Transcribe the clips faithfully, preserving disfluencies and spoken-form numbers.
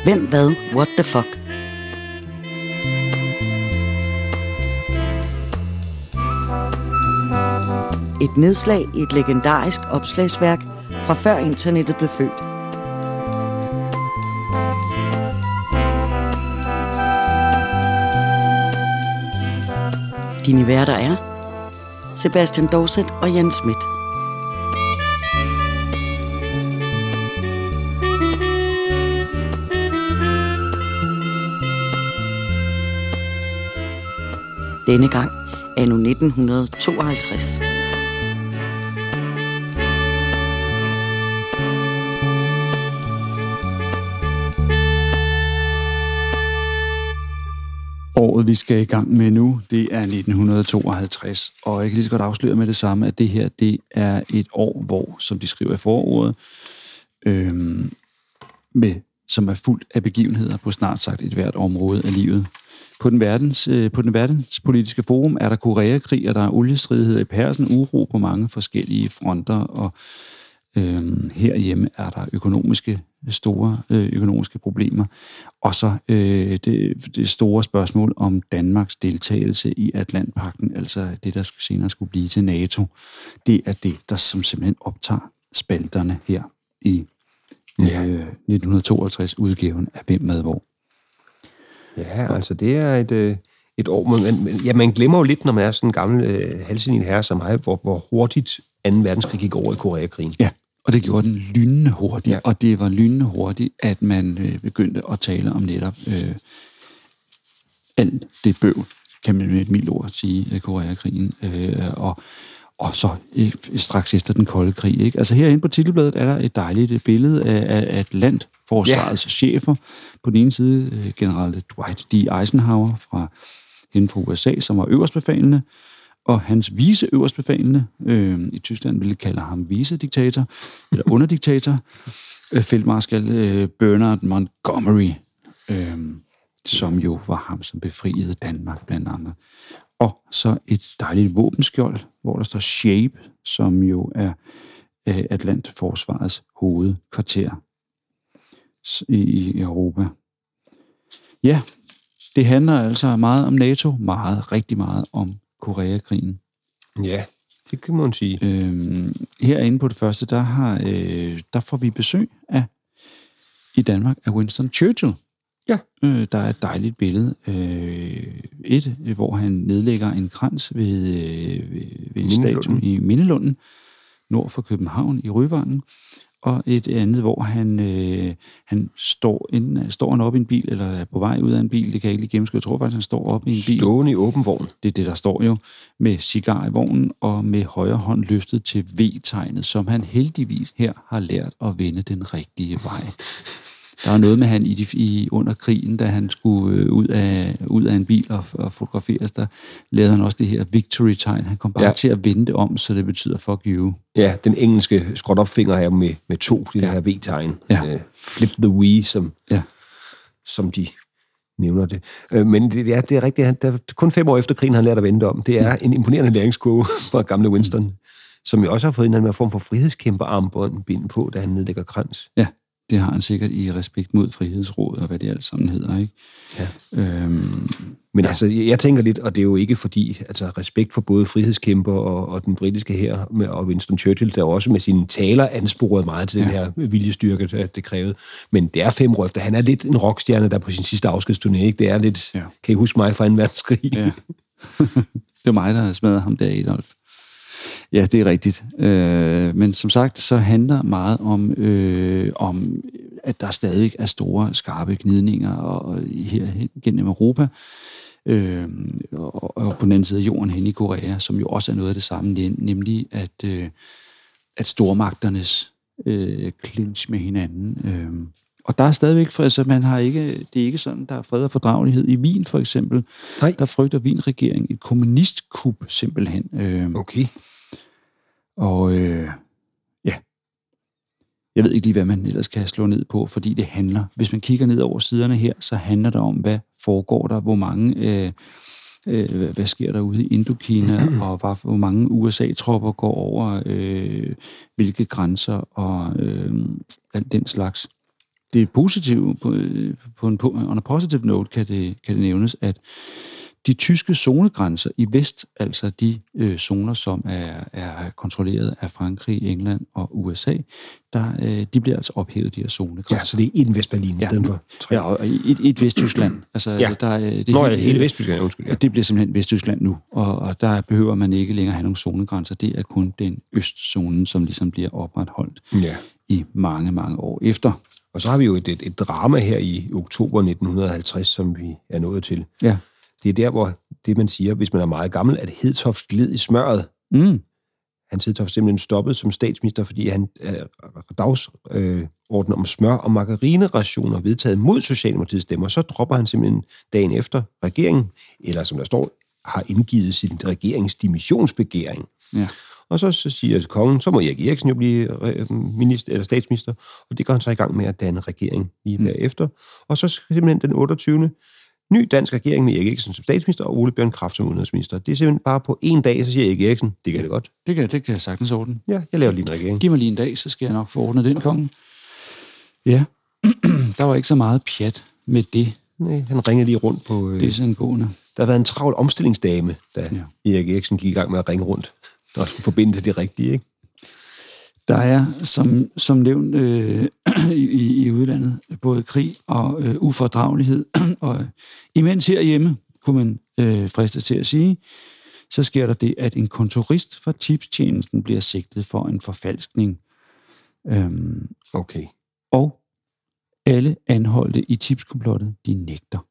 Hvem, hvad, what the fuck? Et nedslag i et legendarisk opslagsværk fra før internettet blev født. Dine værter er Sebastian Dorset og Jens Schmidt. Denne gang anno nitten tooghalvtreds. Året, vi skal i gang med nu, det er nitten tooghalvtreds, og jeg kan lige så godt afsløre med det samme, at det her, det er et år, hvor, som de skriver i forordet, øhm, med, som er fuldt af begivenheder på snart sagt et hvert område af livet. På den, verdens, øh, på den verdenspolitiske forum er der Koreakrig, og der er oliestridigheder i Persien, uro på mange forskellige fronter, og øh, herhjemme er der økonomiske store øh, økonomiske problemer. Og så øh, det, det store spørgsmål om Danmarks deltagelse i Atlantpagten, altså det, der senere skulle blive til NATO. Det er det, der som simpelthen optager spalterne her i øh, nitten tooghalvtreds-udgaven af Hvem, hvad, hvor. Ja, altså det er et, et år, men ja, man glemmer jo lidt, når man er sådan en gammel øh, halvsenil herre som mig, hvor, hvor hurtigt anden verdenskrig gik over i Koreakrigen. Ja, og det gjorde den lynende hurtigt, ja. Og det var lynende hurtigt, at man øh, begyndte at tale om netop øh, alt det bøv, kan man med et mildt ord sige, Koreakrigen, øh, og Og så øh, straks efter den kolde krig. Ikke? Altså herinde på titelbladet er der et dejligt billede af, af Atlantforsvarets ja. chefer. På den ene side øh, general Dwight D. Eisenhower fra, hende fra U S A, som var øverstbefalende, og hans viceøverstbefalende, øh, i Tyskland ville kalde ham vicediktator, eller underdiktator, øh, feltmarskal øh, Bernard Montgomery, øh, som jo var ham, som befriede Danmark blandt andet. Og så et dejligt våbenskjold, hvor der står SHAPE, som jo er øh, Atlantforsvarets hovedkvarter i, i Europa. Ja, det handler altså meget om NATO, meget, rigtig meget om Koreakrigen. Ja, det kan man sige. Øhm, herinde på det første, der, har, øh, der får vi besøg af, i Danmark, af Winston Churchill. Ja. Øh, der er et dejligt billede. Øh, et, hvor han nedlægger en krans ved, øh, ved, ved en statue i Mindelunden, nord for København i Ryvangen. Og et andet, hvor han, øh, han står, enten, står han op i en bil, eller er på vej ud af en bil. Det kan jeg ikke lige gennemskue. Jeg tror faktisk, han står op i en bil. Stående i åben vogn. Det er det, der står jo. Med cigar i vognen, og med højre hånd løftet til V-tegnet, som han heldigvis her har lært at vende den rigtige vej. Der var noget med han i, de, i under krigen, da han skulle øh, ud, af, ud af en bil og, og fotograferes, der lavede han også det her victory-tegn. Han kom bare ja. til at vende det om, så det betyder fuck you. Ja, den engelske skråt op finger her med, med to, det ja. her V-tegn. Ja. Uh, flip the we, som, ja. som de nævner det. Uh, men det, ja, det er rigtigt. Han, der, kun fem år efter krigen har han lært at vende det om. Det er ja. en imponerende læringskurve fra gamle Winston, mm. som jo også har fået en eller anden form for frihedskæmperarmbånd på, da han nedlægger krans. Ja. Det har han sikkert i respekt mod Frihedsrådet, og hvad det alt sammen hedder, ikke? Ja. Øhm, Men ja. altså, jeg tænker lidt, og det er jo ikke fordi, altså respekt for både frihedskæmper og, og den britiske hær, og Winston Churchill, der også med sine taler ansporede meget til ja. den her viljestyrke, at det krævede. Men det er fem år efter. Han er lidt en rockstjerne, der på sin sidste afskedsturné, ikke? Det er lidt, ja. kan I huske mig fra en verdenskrig? Ja. Det var mig, der smadrede ham der, Adolf. Ja, det er rigtigt. Øh, men som sagt, så handler meget om, øh, om, at der stadig er store, skarpe gnidninger og, her gennem Europa. Øh, og, og på den anden side af jorden hen i Korea, som jo også er noget af det samme, nemlig at, øh, at stormagternes øh, clinch med hinanden. Øh, og der er stadigvæk, altså man har ikke, det er ikke sådan, der er fred og fordragelighed. I Wien for eksempel, Nej. der frygter Wien-regeringen et kommunistkup simpelthen. Øh, okay. Og øh, ja, jeg ved ikke lige, hvad man ellers kan slå ned på, fordi det handler, hvis man kigger ned over siderne her, så handler det om, hvad foregår der, hvor mange, øh, øh, hvad, hvad sker der ude i Indokina, og hvad, hvor mange U S A-tropper går over, øh, hvilke grænser, og øh, alt den slags. det positive, på, på en, på, on a positive note, kan det, kan det nævnes, at de tyske zonegrænser i vest, altså de øh, zoner, som er, er kontrolleret af Frankrig, England og U S A, der, øh, de bliver altså ophævet, de her zonegrænser. Ja, så det er en Vestberlin ja, i stedet for tre. Ja, og et, et Vesttyskland. Altså, ja. der, det Nå, hele, hele Vesttyskland, undskyld. Ja. Det bliver simpelthen Vesttyskland nu, og, og der behøver man ikke længere have nogle zonegrænser. Det er kun den østzonen, som ligesom bliver opretholdt ja. i mange, mange år efter. Og så har vi jo et, et, et drama her i oktober nitten halvtreds, som vi er nået til. Ja. Det er der, hvor det, man siger, hvis man er meget gammel, at Hedtoft gled i smøret. Mm. Hans Hedtoft simpelthen stoppet som statsminister, fordi han øh, dagsorden øh, om smør og margarinerationer vedtaget mod Socialdemokratiets stemmer. Så dropper han simpelthen dagen efter regeringen, eller som der står, har indgivet sin regeringsdimissionsbegæring. Ja. Og så, så siger kongen, så må Erik Eriksen jo blive minister, eller statsminister, og det går han så i gang med at danne regering lige mm. bagefter. Og så simpelthen den otteogtyvende ny dansk regering med Erik Eriksen som statsminister og Ole Bjørn Kraft som udenrigsminister. Det er simpelthen bare på en dag, så siger Erik Eriksen, det kan det godt. Det kan, det kan jeg sagtens ordne. Ja, jeg laver lige en regering. Giv mig lige en dag, så skal jeg nok få ordnet den, kongen. Ja, der var ikke så meget pjat med det. Nej, han ringede lige rundt på... Øh, det er sådan gående. Der har været en travl omstillingsdame, da ja. Erik Eriksen gik i gang med at ringe rundt. Der skulle forbinde til det rigtige, ikke? Der er, som, som nævnt øh, i, i udlandet, både krig og øh, ufordragelighed. Og imens herhjemme, kunne man øh, fristes til at sige, så sker der det, at en kontorist fra tipstjenesten bliver sigtet for en forfalskning. Øhm, okay. Og alle anholdte i tipskomplottet, de nægter.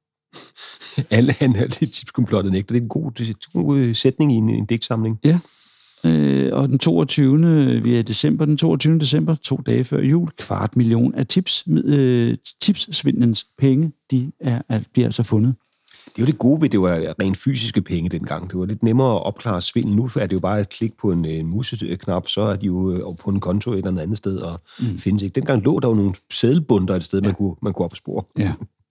Alle anholdte i tipskomplottet nægter. Det er en god, det er en god sætning i en, en digtsamling. Ja. Øh, og den toogtyvende vi er i december, den toogtyvende december, to dage før jul, kvart million af tips, øh, tipssvindelens penge, de er, er, bliver altså fundet. Det er jo det gode ved, det var rent fysiske penge dengang. Det var lidt nemmere at opklare svindel. Nu er det jo bare et klik på en, en museknap, så er de jo på en konto et eller andet sted og mm. findes ikke. Dengang lå der jo nogle seddelbunter et sted, ja. man, kunne, man kunne opspore. Ja.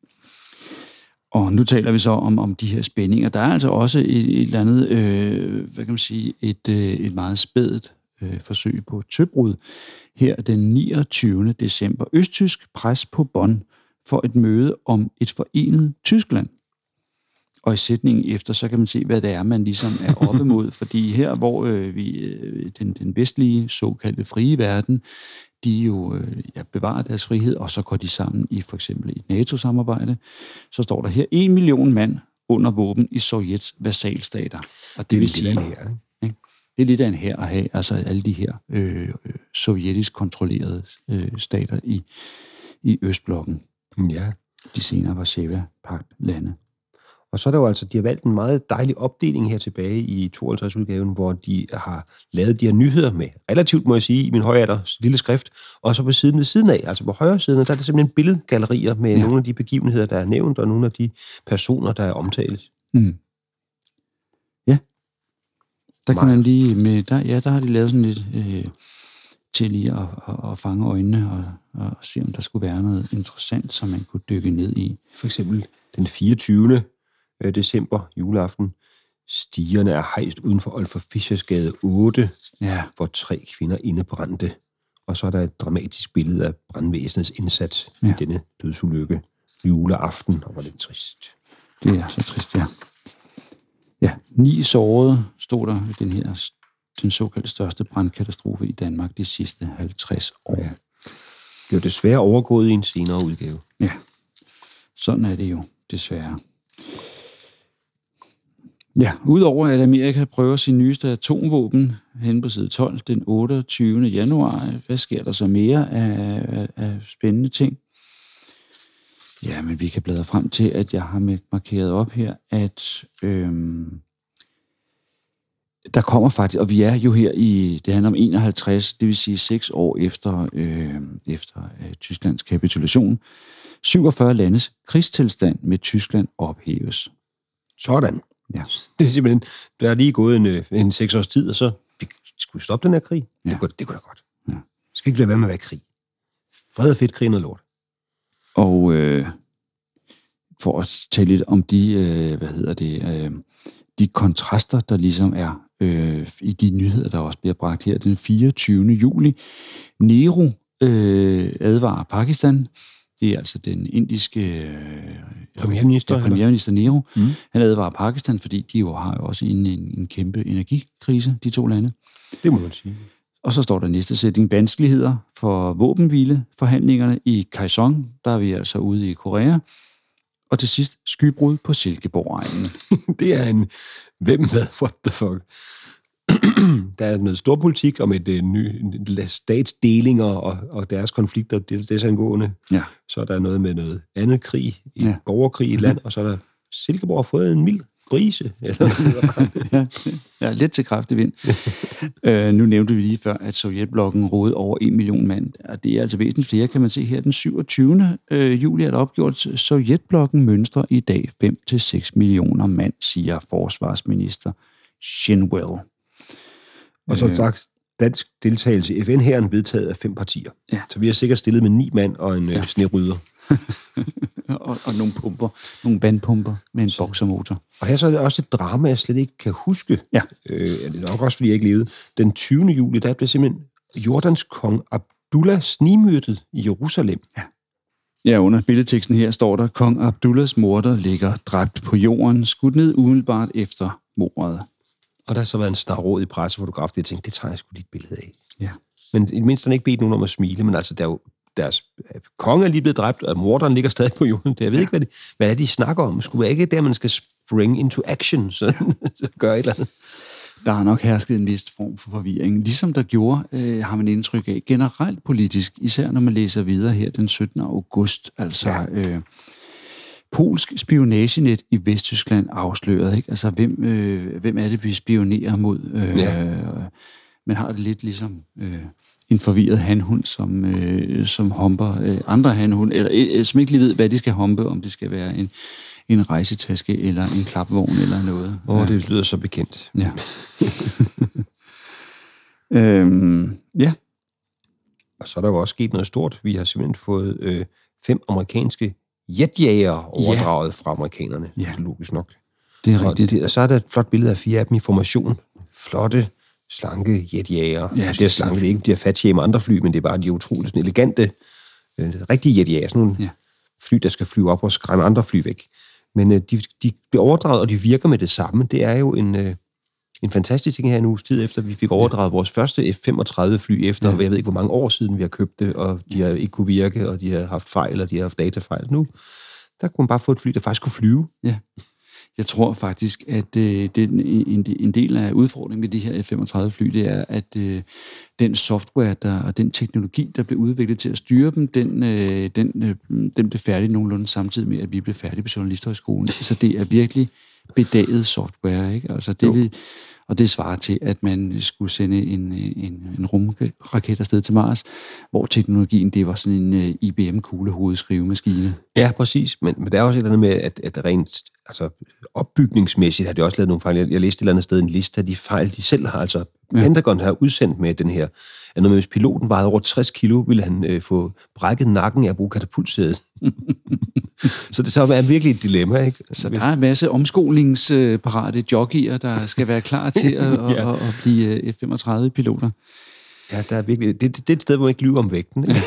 Og nu taler vi så om, om de her spændinger. Der er altså også et, et eller andet, øh, hvad kan man sige, et, øh, et meget spædt øh, forsøg på tøbrud. Her den niogtyvende december. Østtysk pres på Bonn for et møde om et forenet Tyskland. Og i sætningen efter, så kan man se, hvad det er, man ligesom er oppe mod. Fordi her, hvor øh, vi, øh, den, den vestlige såkaldte frie verden, de jo øh, ja, bevarer deres frihed, og så går de sammen i for eksempel et NATO-samarbejde, så står der her en million mand under våben i Sovjets vasalstater. Og det, det vil sige, her, ikke? Det er lidt af en hær at have, altså alle de her øh, sovjetisk kontrollerede øh, stater i, i Østblokken. Ja. De senere var Varsava-pagt-lande. Og så er der jo altså, de har valgt en meget dejlig opdeling her tilbage i tooghalvtreds-udgaven, hvor de har lavet de her nyheder med, relativt må jeg sige, i min højre alder, lille skrift, og så på siden ved siden af, altså på højre siden, der er der simpelthen billedgallerier med ja. nogle af de begivenheder, der er nævnt, og nogle af de personer, der er omtalt. Mm. Ja. Der kan man lige med, der, ja, der har de lavet sådan lidt øh, til lige at, at, at fange øjnene og, og se, om der skulle være noget interessant, som man kunne dykke ned i. For eksempel den fireogtyvende december, juleaften. Stigerne er hejst uden for Olfer Fischersgade otte, ja. hvor tre kvinder indebrændte. Og så er der et dramatisk billede af brandvæsenets indsats ja. i denne dødsulykke juleaften, og var lidt trist. Det er så trist, ja. Ja, ni sårede stod der i den her, den såkaldte største brandkatastrofe i Danmark de sidste halvtreds år. Ja. Det er jo desværre overgået i en senere udgave. Ja, sådan er det jo, desværre. Ja, udover at Amerika prøver sin nyeste atomvåben hen på side tolv den otteogtyvende januar, hvad sker der så mere af, af, af spændende ting? Ja, men vi kan bladre frem til, at jeg har markeret op her, at øhm, der kommer faktisk, og vi er jo her i, det handler om enoghalvtreds, det vil sige seks år efter, øh, efter øh, Tysklands kapitulation, syvogfyrre landes krigstilstand med Tyskland ophæves. Sådan. Ja. Det er simpelthen, der er lige gået en, en seks års tid, og så vi, skulle vi stoppe den her krig? Ja. Det, kunne, det kunne da godt. Ja. Skal ikke lade være med at være krig. Fred og fedt, krig noget lort. Og øh, for at tale lidt om de, øh, hvad hedder det, øh, de kontraster, der ligesom er øh, i de nyheder, der også bliver bragt her den fireogtyvende juli. Nehru øh, advarer Pakistan. Det er altså den indiske øh, premierminister, ja, premierminister Nehru. Mm. Han advarer Pakistan, fordi de jo har jo også en, en, en kæmpe energikrise, de to lande. Det må man sige. Og så står der næste sætning, vanskeligheder for våbenhvileforhandlingerne i Kaesong, der er vi altså ude i Korea. Og til sidst, skybrud på Silkeborg-egnen. Det er en, hvem hvad, what the fuck. Der er noget stor politik om et, et ny statsdelinger og, og deres konflikter, det, det er så angående. Ja. Så er der noget med noget andet krig, en ja. borgerkrig i et land, og så er der Silkeborg har fået en mild brise. Eller ja, ja, lidt til kraftig vind. øh, nu nævnte vi lige før, at Sovjetblokken rådede over en million mand. Og det er altså væsentligt flere, kan man se her. Den syvogtyvende juli er der opgjort, Sovjetblokken mønstrer i dag fem til seks millioner mand, siger forsvarsminister Shinwell. Og som sagt, dansk deltagelse i F N-hæren vedtaget af fem partier. Ja. Så vi har sikkert stillet med ni mand og en ja. øh, snerydder. og, og nogle pumper, nogle vandpumper med en boksermotor. Og her så er det også et drama, jeg slet ikke kan huske. Ja. Øh, det er nok også, fordi jeg ikke levede. Den tyvende juli, der blev simpelthen Jordans kong Abdullah snigmyrdet i Jerusalem. Ja. Ja, under billedteksten her står der, kong Abdullahs morder ligger dræbt på jorden, skudt ned umiddelbart efter mordet. Og der har så været en snarråd i pressefotograf, der jeg tænkte, det tager jeg sgu lige et billede af. Ja. Men i det mindste har han ikke bedt nogen om at smile, men altså, der er jo, deres konge er lige blevet dræbt, og morderen ligger stadig på jorden. Jeg ved ikke, hvad, det, hvad er det, de snakker om. Skulle være ikke der, man skal spring into action, så, så gør et eller andet. Der har nok hersket en vis form for forvirring. Ligesom der gjorde, øh, har man indtryk af, generelt politisk, især når man læser videre her den syttende august, altså... Ja. Øh, polsk spionagenet i Vesttyskland afsløret, ikke? Altså, hvem, øh, hvem er det, vi spionerer mod? Øh, ja. Man har det lidt ligesom øh, en forvirret hanhund, som, øh, som humper øh, andre hanhund, eller øh, som ikke lige ved, hvad de skal humpe, om det skal være en, en rejsetaske, eller en klapvogn, eller noget. Åh, oh, det lyder så bekendt. Ja. øhm, ja. Og så er der jo også sket noget stort. Vi har simpelthen fået øh, fem amerikanske jetjæger overdraget ja. fra amerikanerne. Ja. Logisk nok. Det er rigtigt. Og, det, og så er der et flot billede af fire af dem i formation. Flotte, slanke jetjæger. Ja, det er slanke, det er ikke de her fattige med andre fly, men det er bare de utroligt sådan elegante, øh, rigtige jetjæger. Sådan nogle ja. fly, der skal flyve op og skræmme andre fly væk. Men øh, de, de bliver overdraget, og de virker med det samme. Det er jo en, øh, en fantastisk ting her en uges tid efter, vi fik overdraget ja. vores første F femogtredive fly efter, ja. jeg ved ikke, hvor mange år siden vi har købt det, og de har ikke kunne virke, og de har haft fejl, og de har haft datafejl. Nu, der kunne man bare få et fly, der faktisk kunne flyve. Ja. Jeg tror faktisk, at øh, det, en, en del af udfordringen med de her F femogtredive fly, det er, at øh, den software der, og den teknologi, der blev udviklet til at styre dem, den, øh, den, øh, den blev færdig nogenlunde samtidig med, at vi blev færdige på Journalisthøjskolen. Så det er virkelig bedaget software, ikke? Altså det vil, og det svarer til, at man skulle sende en, en, en rumraket afsted til Mars, hvor teknologien, det var sådan en uh, I B M-kuglehovedskrivemaskine. Ja, præcis. Men, men der er også et eller andet med, at, at rent altså, opbygningsmæssigt har de også lavet nogle fejl. Jeg, jeg læste et eller andet sted en liste af de fejl, de selv har. Altså, ja. Pentagon har udsendt med den her, at når hvis piloten vejede over tres kilo, ville han øh, få brækket nakken af at bruge katapultsædet. Så det så er virkelig et dilemma, ikke? Så der er en masse omskolingsparate jockeyer, der skal være klar til at, ja. at, at blive F femogtredive-piloter. Ja, der er virkelig... Det, det, det er et sted, hvor man ikke lyver om vægten, ikke?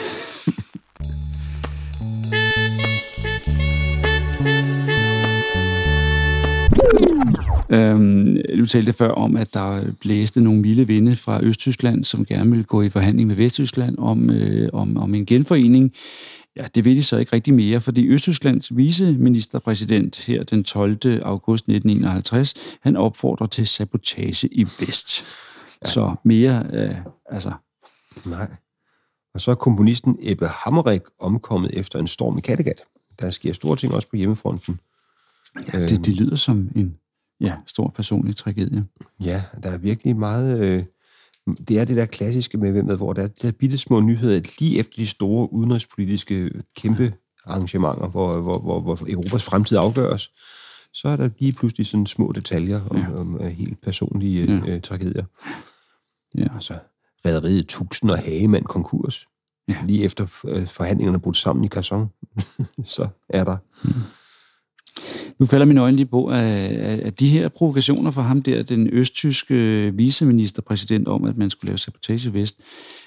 Øhm, du talte før om, at der blæste nogle milde vinde fra Østtyskland, som gerne ville gå i forhandling med Vesttyskland om, øh, om, om en genforening. Ja, det vil de så ikke rigtig mere, fordi Østtysklands viceministerpræsident her den tolvte august nitten enoghalvtreds, han opfordrer til sabotage i vest. Ja. Så mere, øh, altså... Nej. Og så er komponisten Ebbe Hammerich omkommet efter en storm i Kattegat. Der sker store ting også på hjemmefronten. Ja, det, det lyder som en ja, stor personlig tragedie. Ja, der er virkelig meget... Øh, det er det der klassiske med, med hvor der er de der bitte små nyheder, lige efter de store udenrigspolitiske kæmpe arrangementer, hvor, hvor, hvor, hvor Europas fremtid afgøres, så er der lige pludselig sådan små detaljer om, ja. om, om helt personlige ja. øh, tragedier. Ja. Altså, rederiet Tusind og Hagemand konkurs. Ja. Lige efter øh, forhandlingerne brudt sammen i Kaesong, så er der... Mm. Nu falder mine øjne lige på, at de her provokationer fra ham der, den østtyske viceministerpræsident om, at man skulle lave sabotage i vest,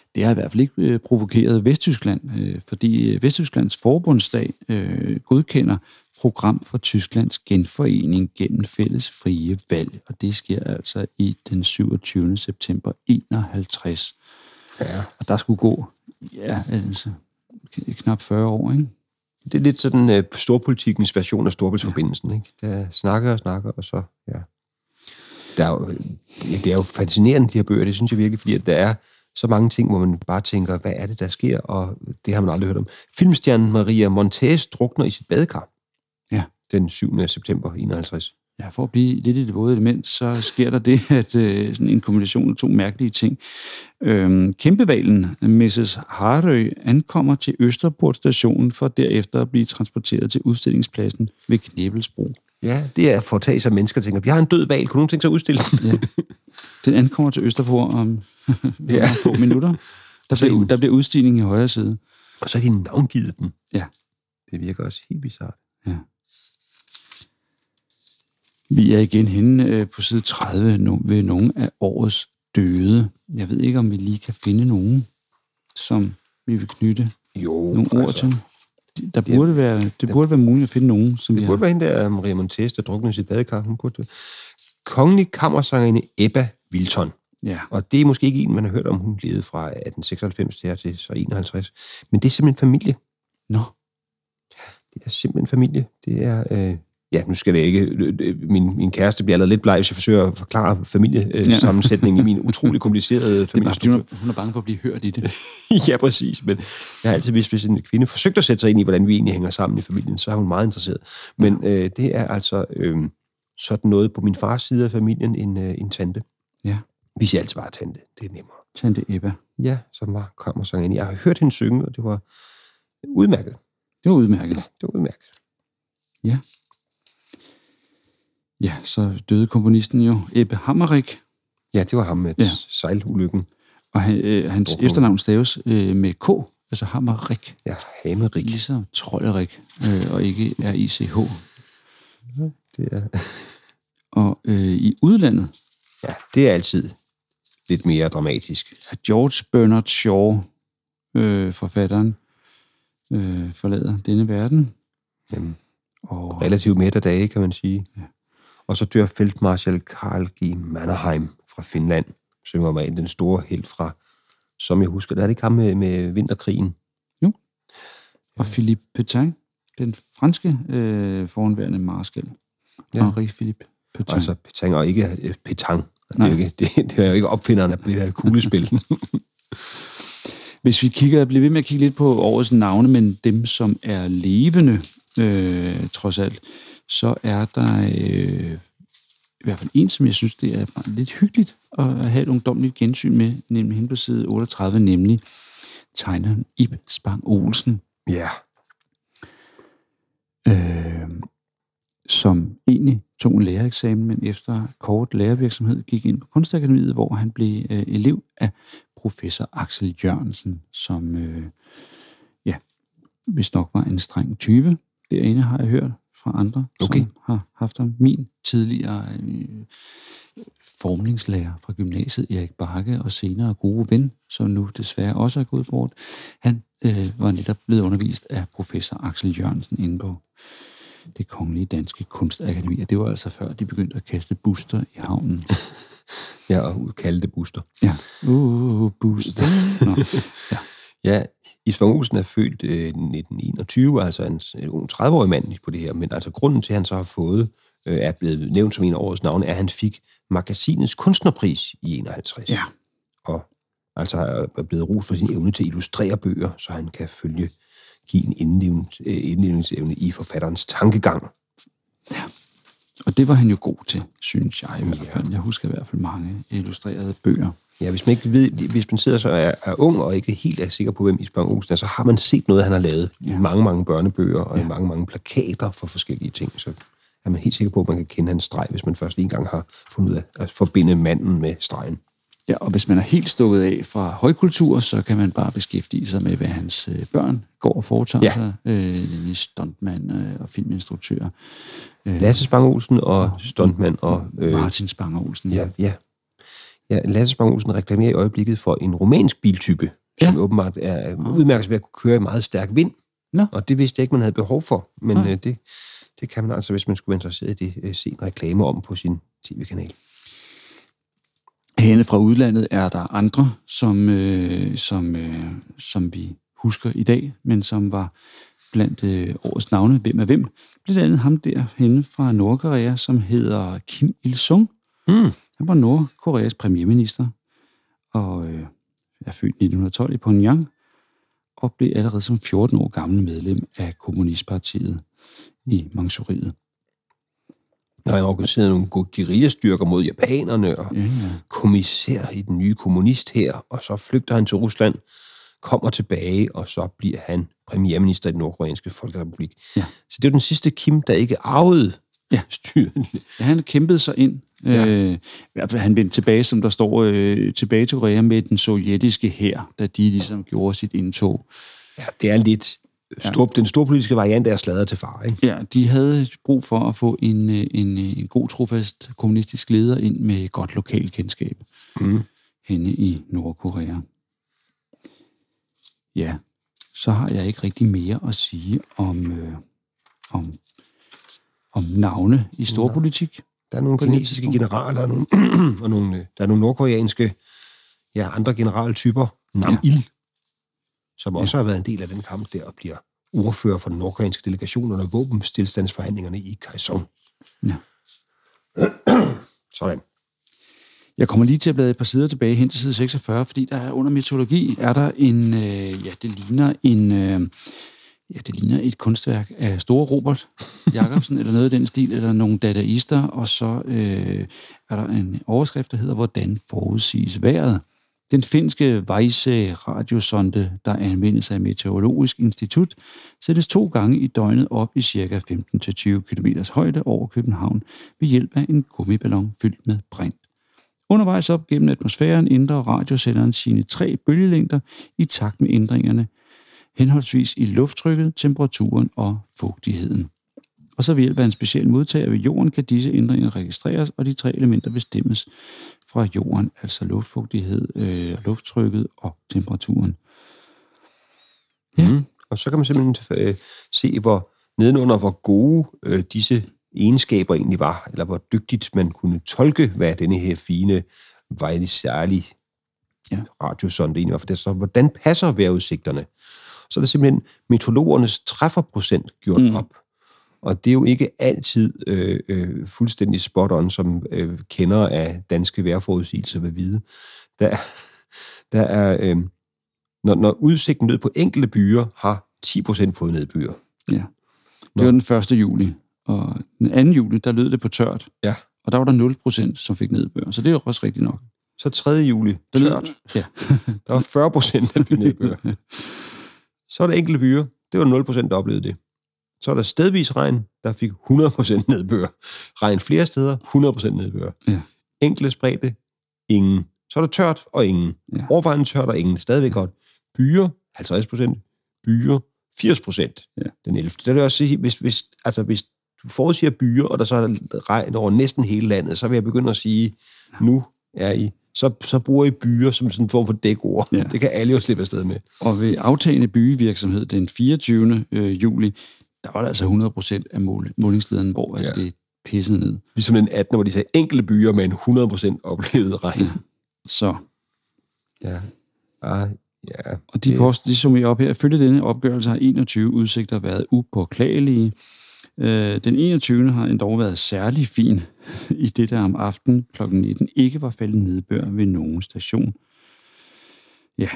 Det har i hvert fald ikke øh, provokeret Vesttyskland, øh, fordi øh, Vesttysklands forbundsdag øh, godkender program for Tysklands genforening gennem fælles frie valg, og det sker altså i den syvogtyvende september enoghalvtreds. Ja. Og der skulle gå, ja, altså, knap fyrre år, ikke? Det er lidt sådan uh, storpolitikens version af Storebæltsforbindelsen, ikke? Der snakker og snakker, og så, ja. Der er jo, det er jo fascinerende, de her bøger, det synes jeg virkelig, fordi at der er så mange ting, hvor man bare tænker, hvad er det, der sker, og det har man aldrig hørt om. Filmstjernen Maria Montez drukner i sit badekar. Ja. Den syvende september enoghalvtreds. Ja, for at blive lidt i det våde element, så sker der det, at øh, sådan en kombination af to mærkelige ting. Øhm, kæmpevalen, missus Harø, ankommer til Østerport station for derefter at blive transporteret til udstillingspladsen ved Knebelsbro. Ja, det er for at tage sig mennesker, der tænker, vi har en død val, kunne nogen tænke sig at udstille den? Ja. Den ankommer til Østerport om, ja. om få minutter. Der bliver, der bliver udstigning i højre side. Og så har de navngivet den. Ja. Det virker også helt bizarrt. Ja. Vi er igen henne på side tredive ved nogle af årets døde. Jeg ved ikke, om vi lige kan finde nogen, som vi vil knytte jo, nogle ord altså, til. Der burde det, være, det der, burde være muligt at finde nogen, som det vi burde har. være hende der, Maria Montez, der druknede sit badekar. Hun burde Kongelig kammersangerinde Ebba Wilton. Ja. Og det er måske ikke en, man har hørt om. Hun levede fra atten seksoghalvfems til, her til så enoghalvtreds. Men det er simpelthen familie. Nå. Det er simpelthen familie. Det er... Øh, ja, nu skal det ikke... Min, min kæreste bliver allerede lidt bleg, hvis jeg forsøger at forklare familiesammensætningen øh, ja. i min utrolig komplicerede familie. Hun, hun er bange for at blive hørt i det. Ja, præcis. Men jeg har altid vidst, hvis en kvinde forsøgte at sætte sig ind i, hvordan vi egentlig hænger sammen i familien, så er hun meget interesseret. Men øh, det er altså øh, sådan noget på min fars side af familien, en, øh, en tante. Ja. Vi siger altid bare tante. Det er nemmere. Tante Ebba. Ja, som var kammersangerinde. Jeg har hørt hende synge, og det var udmærket. Det var udmærket. Ja, det var udmærket. Ja. Ja, så døde komponisten jo Ebbe Hammerich. Ja, det var ham med ja. sejlulykken. Og han, øh, hans Drukning. efternavn staves øh, med K, altså Hammerich. Ja, Hammerich. Ligesom Trollerik, øh, og ikke R I C H. Det er... Og øh, i udlandet... Ja, det er altid lidt mere dramatisk. At George Bernard Shaw, øh, forfatteren, øh, forlader denne verden. Jamen, og... relativt midt af dage, kan man sige. Ja. Og så dør feltmarskal Karl G. Mannerheim fra Finland, som var en den store helt fra, som jeg husker, der er det ikke ham med, med vinterkrigen. Jo. Og Philippe Pétain, den franske øh, foranværende marskal. Ja. Henri Philippe Pétain. Altså Pétain og ikke uh, Pétain. Det er, jo ikke, det, det er jo ikke opfinderen af det her kuglespil. Hvis vi kigger, bliver ved med at kigge lidt på årets navne, men dem, som er levende, øh, trods alt, så er der øh, i hvert fald en, som jeg synes, det er lidt hyggeligt at have et ungdomligt gensyn med, nemlig hende på side otteogtredive, nemlig tegneren Ib Spang Olsen. Ja. Øh, som egentlig tog en lærereksamen, men efter kort lærervirksomhed gik ind på Kunstakademiet, hvor han blev øh, elev af professor Axel Jørgensen, som øh, ja, vist nok var en streng type. Derinde har jeg hørt fra andre, okay. som har haft ham. Min tidligere øh, formningslærer fra gymnasiet, Erik Bakke, og senere gode ven, som nu desværre også er gået bort, han øh, var netop blevet undervist af professor Axel Jørgensen inde på Det Kongelige Danske Kunstakademi. Det var altså før, de begyndte at kaste buster i havnen. Ja, og kalde det buster. Ja. Uh, buster. Nå. Ja. Ja, Ib Spang Olsen er født øh, nitten enogtyve, altså en, en tredive-årig mand på det her, men altså grunden til, at han så har fået, øh, er blevet nævnt som en af årets navne, er, at han fik magasinets kunstnerpris i enoghalvtreds. Ja. Og altså er blevet rost for sin evne til at illustrere bøger, så han kan følge, give en indlevelsesevne i forfatterens tankegang. Ja, og det var han jo god til, synes jeg i hvert fald. Jeg husker i hvert fald mange illustrerede bøger. Ja, hvis man ikke ved, hvis man sidder så er, er ung og ikke helt er sikker på, hvem Ib Spang Olsen er, så har man set noget, han har lavet ja. i mange, mange børnebøger og ja. i mange, mange plakater for forskellige ting. Så er man helt sikker på, at man kan kende hans streg, hvis man først en gang har fundet ud af at forbinde manden med stregen. Ja, og hvis man er helt stukket af fra højkultur, så kan man bare beskæftige sig med, hvad hans børn går og foretager ja. sig, øh, nemlig stuntmand øh, og filminstruktør. Øh, Lasse Spang Olsen og stuntmand og... Øh, Martin Spang Olsen. Ja, ja. Ja, Lasse Spang Olsen reklamerer i øjeblikket for en romansk biltype, som ja. åbenbart er udmærket ved at kunne køre i meget stærk vind. Nå. Og det vidste jeg ikke, man havde behov for. Men øh, det, det kan man altså, hvis man skulle være interesseret i det, øh, se en reklame om på sin tv-kanal. Henne fra udlandet er der andre, som, øh, som, øh, som vi husker i dag, men som var blandt øh, årets navne. Hvem er hvem? Blandt andet ham der henne fra Nordkorea, som hedder Kim Il-sung. Mm. Han var Nordkoreas premierminister, og øh, er født nitten tolv i Pyongyang, og blev allerede som fjorten år gammel medlem af Kommunistpartiet i Manchuriet. Når han organiserede nogle guerillastyrker mod japanerne, og ja, ja. kommissær i den nye kommunist her, og så flygter han til Rusland, kommer tilbage, og så bliver han premierminister i den nordkoreanske folkerepublik. Ja. Så det er jo den sidste Kim, der ikke arvede ja. styret. Ja, han kæmpede sig ind. Ja. Øh, han vendte tilbage, som der står, øh, tilbage til Korea med den sovjetiske hær, da de ligesom gjorde sit indtog. Ja, det er lidt stor, ja. Den store politiske variant er sladder til far, ikke? Ja, de havde brug for at få en, en, en god, trofast kommunistisk leder ind med godt lokalkendskab mm. henne i Nordkorea. Ja, så har jeg ikke rigtig mere at sige om, øh, om, om navne i storpolitik. Der er nogle kinesiske generaler, og, nogle, og nogle, der er nogle nordkoreanske, ja, andre generaltyper. Nam Il, ja. som også ja. har været en del af den kamp der, og bliver ordfører for den nordkoreanske delegation under våbenstilstandsforhandlingerne i Kaesong. Ja. Sådan. Jeg kommer lige til at bladre et par sider tilbage hen til side seksogfyrre, fordi der er under meteorologi, er der en, øh, ja, det ligner en, øh, ja, det ligner et kunstværk af store Robert Jacobsen, eller noget i den stil, eller nogle dadaister, og så øh, er der en overskrift, der hedder, hvordan forudsiges vejret. Den finske Weisse radiosonde, der anvendes af Meteorologisk Institut, sættes to gange i døgnet op i ca. femten til tyve kilometers højde over København ved hjælp af en gummiballon fyldt med brint. Undervejs op gennem atmosfæren ændrer radiosenderen sine tre bølgelængder i takt med ændringerne, henholdsvis i lufttrykket, temperaturen og fugtigheden. Og så ved hjælp af en speciel modtager ved jorden kan disse ændringer registreres, og de tre elementer bestemmes fra jorden, altså luftfugtighed, øh, lufttrykket og temperaturen. Ja. Mm. Og så kan man simpelthen øh, se, hvor nedenunder, hvor gode øh, disse egenskaber egentlig var, eller hvor dygtigt man kunne tolke, hvad denne her fine, vejlig særlig ja. radiosonde egentlig var. For det, så hvordan passer vejrudsigterne? Så er der simpelthen meteorologernes træfferprocent gjort mm. op. Og det er jo ikke altid øh, øh, fuldstændig spot on, som øh, kender af danske vejrforudsigelser vil vide. Der, der er, øh, når, når udsigten ned på enkelte byer, har ti procent fået nedbyer. Ja, det var den første juli. Og den anden juli, der lød det på tørt. Ja. Og der var der nul procent, som fik nedbør. Så det er jo også rigtigt nok. Så tredje juli, tørt. Ja. Der var fyrre procent, der fik nedbør. Så er der enkelte byer, det var nul procent, der oplevede det. Så er der stedvis regn, der fik hundrede procent nedbør. Regn flere steder, hundrede procent nedbør. Ja. Enkelte spredte, ingen. Så er der tørt og ingen. Ja. Overvejende tørt og ingen. Stadigvæk godt. Byer, halvtreds procent. Byer, firs procent. Ja. Den ellevte. Der vil jeg også sige, hvis, hvis, altså, hvis du forudsiger byer, og der så er regn over næsten hele landet, så vil jeg begynde at sige, nu er I, så, så bruger I byer som sådan en form for dækord. Ja. Det kan alle jo slippe afsted med. Og ved aftagende byevirksomhed den fireogtyvende juli, der var der altså hundrede procent af mål, målingslederen, hvor ja. det pissede ned. Ligesom den attende, hvor de sagde enkelte byer med en hundrede procent oplevet regn. Ja. Så. Ja. Ah, ja. Og de, post, de summerer op her. Følge denne opgørelse har enogtyve udsigter været upåklagelige. Øh, den enogtyvende har endda været særlig fin, i det der om aftenen klokken nitten ikke var faldet nedbør ved nogen station. Ja.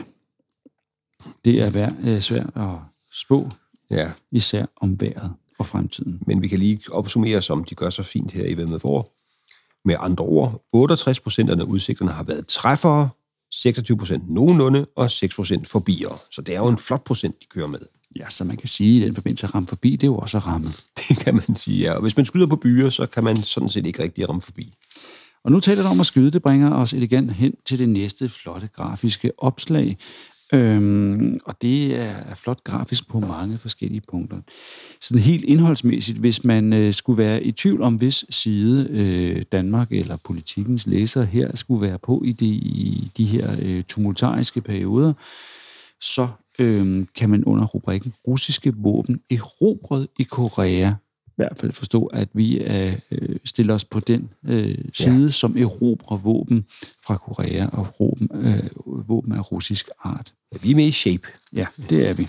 Det er vær, svært at spå. Ja. Især om vejret og fremtiden. Men vi kan lige opsummere, som de gør så fint her i Hvad med for. Med andre ord, otteogtres procent af udsigterne har været træffere, seksogtyve procent nogenlunde, og seks procent forbier. Så det er jo en flot procent, de kører med. Ja, så man kan sige, at den forbindelse at ramme forbi, det er jo også at ramme. Det kan man sige, ja. Og hvis man skyder på byer, så kan man sådan set ikke rigtig ramme forbi. Og nu taler det om at skyde, det bringer os elegant hen til det næste flotte grafiske opslag. Øhm, og det er flot grafisk på mange forskellige punkter. Sådan helt indholdsmæssigt, hvis man øh, skulle være i tvivl om, hvis side øh, Danmark eller Politikens læsere her skulle være på i de, i de her øh, tumultariske perioder, så øh, kan man under rubrikken russiske våben erobret i Korea i hvert fald forstå, at vi øh, stiller os på den øh, side, ja. som erobrer våben fra Korea og våben, øh, våben af russisk art. Vi er med i shape. Ja, det er vi.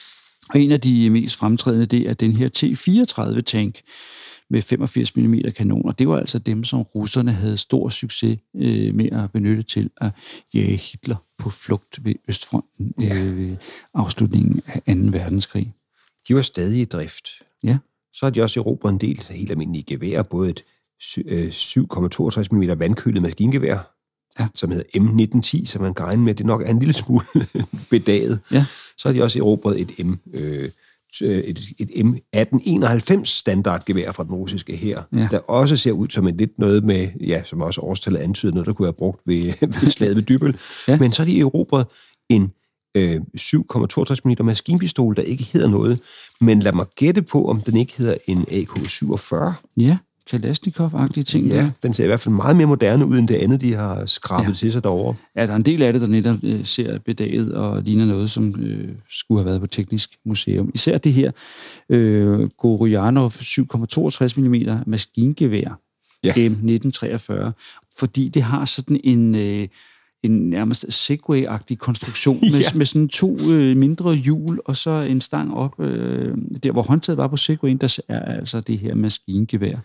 Og en af de mest fremtrædende, det er den her T fireogtredive tank med femogfirs millimeter kanoner. Det var altså dem, som russerne havde stor succes øh, med at benytte til at jage Hitler på flugt ved Østfronten ja. øh, ved afslutningen af anden verdenskrig. De var stadig i drift. Ja. Så har de også erobret en del helt almindelige geværer, både et syv komma toogtres millimeter vandkølet maskingevær, ja. som hedder M nitten ti, som man kan regne med, det nok er en lille smule bedaget. Ja. Så har de også erobret et M, øh, et, et M atten enoghalvfems standardgevær fra den russiske hær, ja. der også ser ud som en lidt noget med, ja, som også årstallet antyder, noget, der kunne være brugt ved, ved slaget ved Dybbøl. Ja. Men så har de erobret en øh, syv komma toogtres millimeter maskinpistol, der ikke hedder noget, men lad mig gætte på, om den ikke hedder en A K syvogfyrre. Ja, Kalashnikov-agtige ting. Ja, der. Den ser i hvert fald meget mere moderne ud, end det andet, de har skrabet ja. til sig derovre. Ja, der er en del af det, der netop øh, ser bedaget og ligner noget, som øh, skulle have været på Teknisk Museum. Især det her øh, Gorojanov syv komma toogtres millimeter maskingevær ja. M nitten treogfyrre, fordi det har sådan en... Øh, en nærmest Segway-agtig konstruktion med, ja. med sådan to øh, mindre hjul, og så en stang op, øh, der hvor håndtaget var på Segwayen, der er altså det her maskingevær.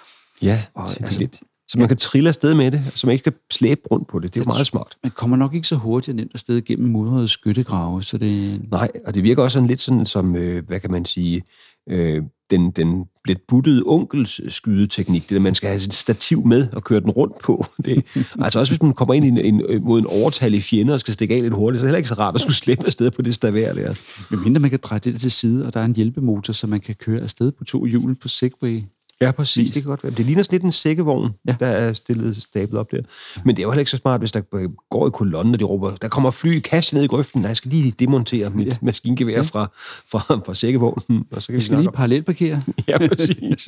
Ja, og, altså, lidt. Så man ja. kan trille afsted med det, så man ikke kan slæbe rundt på det. Det er jo meget smart. Man kommer nok ikke så hurtigt nemt afsted gennem mudrede skyttegrave, så det... Nej, og det virker også sådan lidt sådan som, øh, hvad kan man sige, øh, den, den lidt buttede onkels skydeteknik. Det er, at man skal have sit stativ med og køre den rundt på. Det, altså også hvis man kommer ind i en, en, mod en overtallig fjende og skal stikke af lidt hurtigt, så er det heller ikke så rart at skulle slæbe afsted på det stavær der. Men mindre man kan dreje det der til side, og der er en hjælpemotor, så man kan køre afsted på to hjul på Segway. Ja, præcis. Det kan godt være. Det ligner sådan lidt en sækkevogn, ja. der er stillet stablet op der. Men det er jo heller ikke så smart, hvis der går i kolonnen, og de råber, der kommer fly i kasse ned i grøften. Nej, jeg skal lige demontere mit ja. maskingevær ja. fra, fra, fra sækkevognen. Og så kan vi skal lige parallelparkere. Ja, præcis.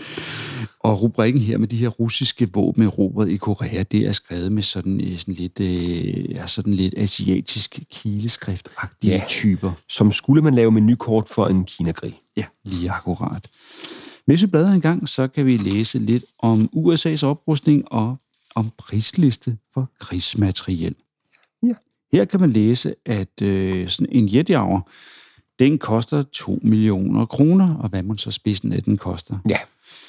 Og rubrikken her med de her russiske våben erobret i Korea, det er skrevet med sådan, sådan lidt, øh, ja, sådan lidt asiatisk kileskrift-agtige ja. typer. Som skulle man lave menukort for en Kina-krig. Ja, lige akkurat. Hvis vi bladrer en gang, så kan vi læse lidt om U S A's oprustning og om prisliste for krigsmateriel. Ja. Her kan man læse, at øh, sådan en jetjager, den koster to millioner kroner, og hvad man så spidsen af den koster. Ja.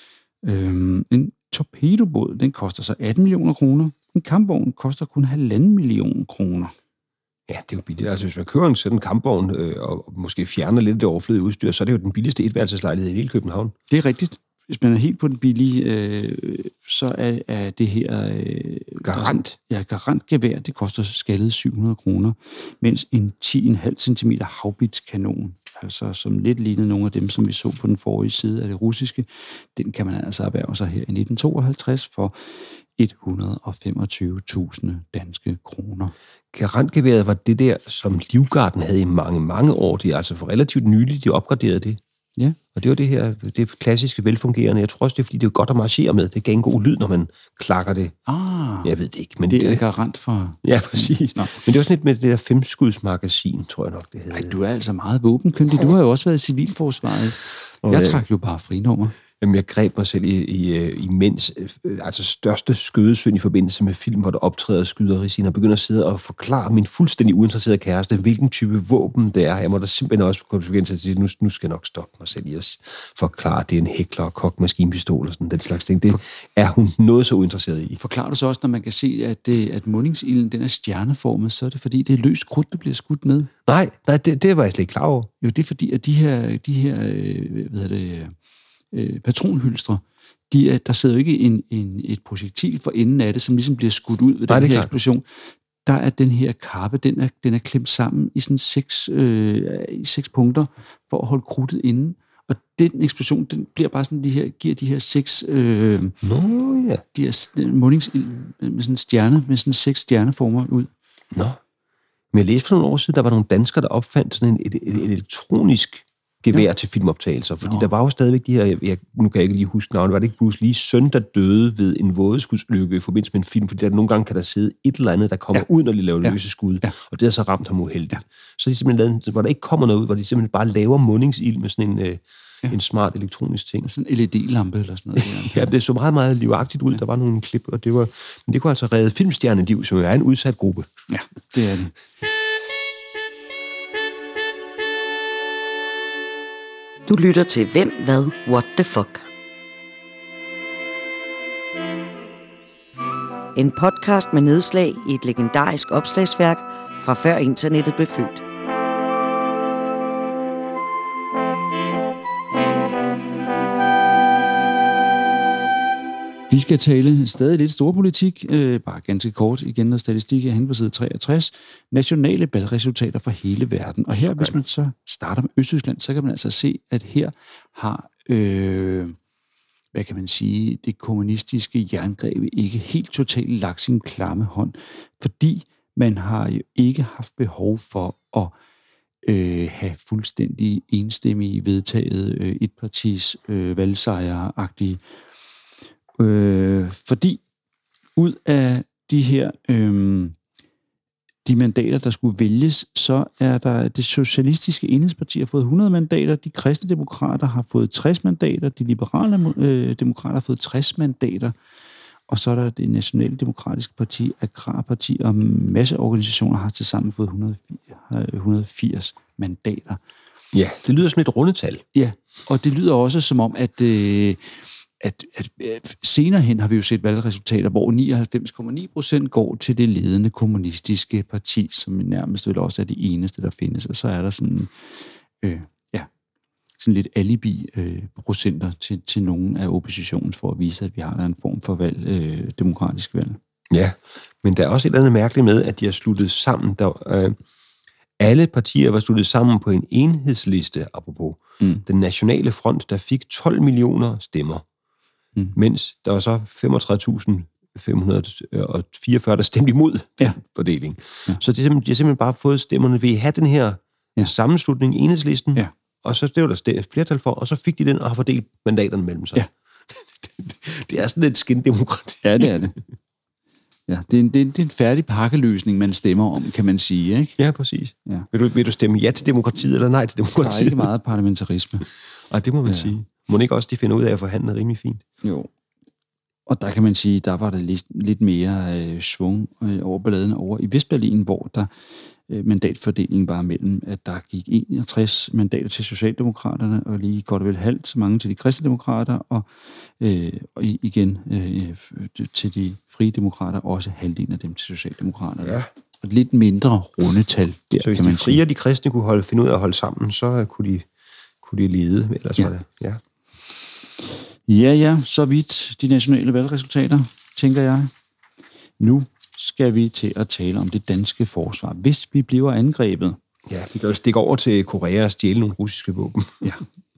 Øhm, en torpedobåd, den koster så atten millioner kroner. En kampvogn koster kun halvanden million kroner. Ja, det er jo billigt. Altså, hvis man kører en sådan kampvogn øh, og måske fjerner lidt af det overflødige udstyr, så er det jo den billigste etværelseslejlighed i hele København. Det er rigtigt. Hvis man er helt på den billige, øh, så er, er det her... Øh, Garant? Ja, garantgevær, det koster skaldede syv hundrede kroner, mens en ti komma fem centimeter haubitskanon, altså som lidt lignede nogle af dem, som vi så på den forrige side af det russiske, den kan man altså erhverve sig her i nitten tooghalvtreds for et hundrede og femogtyve tusind danske kroner. Garantgeværet var det der, som Livgarden havde i mange, mange år. Det er altså for relativt nyligt, de opgraderede det. Ja. Og det var det her, det klassiske velfungerende. Jeg tror også, det er, fordi det er godt at marchere med. Det gav en god lyd, når man klakker det. Ah, jeg ved det ikke. Men det er garant for... Ja, præcis. Nå. Men det var sådan lidt med det der femskudsmagasin, tror jeg nok, det hedder. Ej, du er altså meget våbenkyndig. Du har jo også været i civilforsvaret. Jeg trak jo bare frinummer. Jamen, jeg greb mig selv i, i, i mænds, altså største skødesynd i forbindelse med film, hvor der optræder skyderi, og begynder at sidde og forklare min fuldstændig uinteresserede kæreste, hvilken type våben det er. Jeg må da simpelthen også begynde til at sige, nu, nu skal jeg nok stoppe mig selv i at forklare, det er en hækler og kogt maskinpistol og sådan den slags ting. Det er hun noget så uinteresseret i. Forklarer du så også, når man kan se, at, det, at mundingsilden den er stjerneformet, så er det fordi, det er løst krudt, der bliver skudt med? Nej, nej det, det var jeg slet ikke klar over. Jo, det er fordi, at de her, de her hvad hedder det... Øh, patronhylstre, de er, der sidder jo ikke en, en, et projektil for enden af det, som ligesom bliver skudt ud ved den her eksplosion. Der er den her kappe, den er, den er klemt sammen i sådan seks, øh, i seks punkter, for at holde krudtet inde. Og den eksplosion, den bliver bare sådan, de her, giver de her seks øh, Nå, ja. de her mundingsild med sådan stjerne, med sådan seks stjerneformer ud. Nå. Men jeg læste for nogle år siden, der var nogle danskere, der opfandt sådan en, et, et, et elektronisk gevær ja. til filmoptagelser, fordi Nå. der var jo stadigvæk de her, jeg, nu kan jeg ikke lige huske navnet, var det ikke Bruce Lees søn, der døde ved en vådeskudslykke i forbindelse med en film, fordi der nogle gange kan der sidde et eller andet, der kommer ja. ud, når de laver ja. løse skud, ja. og det har så ramt ham uheldigt. Ja. så de simpelthen lavet, hvor der ikke kommer noget ud, hvor de simpelthen bare laver mundingsild med sådan en, øh, ja. en smart elektronisk ting. Sådan en L E D-lampe eller sådan noget. Ja, det så meget, meget livagtigt ud. Ja. Der var nogle klip, og det var, men det kunne altså redde filmstjerneliv, som er en udsat gruppe. Ja, det er det. Du lytter til Hvem, Hvad, What the Fuck? En podcast med nedslag i et legendarisk opslagsværk fra før internettet blev født. Vi skal tale stadig lidt storpolitik, øh, bare ganske kort igen noget statistik er hen på side treogtres. Nationale valgresultater fra hele verden. Og her, hvis man så starter med Østtyskland, så kan man altså se, at her har, øh, hvad kan man sige, det kommunistiske jerngreb ikke helt totalt lagt sin klamme hånd, fordi man har jo ikke haft behov for at øh, have fuldstændig enstemmige vedtaget øh, etpartis øh, valgsejre-agtige. Øh, fordi ud af de her øh, de mandater, der skulle vælges, så er der det socialistiske enhedsparti har fået hundrede mandater, de kristne demokrater har fået tres mandater, de liberale øh, demokrater har fået tres mandater, og så er der det nationale demokratiske parti, Agrarparti og en masse organisationer har tilsammen fået et hundrede og firs mandater. Ja, det lyder som et rundetal. Ja, og det lyder også som om, at øh, At, at, at senere hen har vi jo set valgresultater, hvor nioghalvfems komma ni procent går til det ledende kommunistiske parti, som nærmest vel også er det eneste, der findes. Og så er der sådan, øh, ja, sådan lidt alibi-procenter øh, til, til nogen af oppositionen for at vise, at vi har der en form for valg, øh, demokratisk valg. Ja, men der er også et eller andet mærkeligt med, at de har sluttet sammen. Der, øh, alle partier var sluttet sammen på en enhedsliste, apropos. Mm. Den nationale front, der fik tolv millioner stemmer. Mm. Mens der var så femogtredive tusind fem hundrede fireogfyrre, der stemte imod ja. fordeling. Ja. Så de har, simpelthen, de har simpelthen bare fået stemmerne ved at have den her ja. sammenslutning, enhedslisten, ja. og så det var der flertal for, og så fik de den og har fordelt mandaterne mellem sig. Ja. Det er sådan et skindemokrati. Ja, det er det. Ja, det er, en, det, er en, det er en færdig pakkeløsning, man stemmer om, kan man sige, ikke? Ja, præcis. Ja. Vil, du, vil du stemme ja til demokratiet, eller nej til demokratiet? Der er ikke meget parlamentarisme. Ej, det må man ja. sige. Må ikke også de finder ud af at forhandle rimelig fint? Jo. Og der kan man sige, der var der lidt, lidt mere øh, svung øh, over balladen over i Vestberlin, hvor der øh, mandatfordelingen var mellem, at der gik enogtres mandater til Socialdemokraterne, og lige godt og vel halvt så mange til de kristendemokrater, og, øh, og igen øh, til de frie demokrater, også halvdelen af dem til Socialdemokraterne. Ja. Og lidt mindre rundetal der, så hvis kan man de frie og de kristne kunne holde, finde ud af at holde sammen, så kunne de, kunne de lede, ellers ja. var det, ja. Ja, ja, så vidt de nationale valgresultater, tænker jeg. Nu skal vi til at tale om det danske forsvar. Hvis vi bliver angrebet... Ja, vi kan jo stikke over til Korea og stjæle nogle russiske våben. Ja.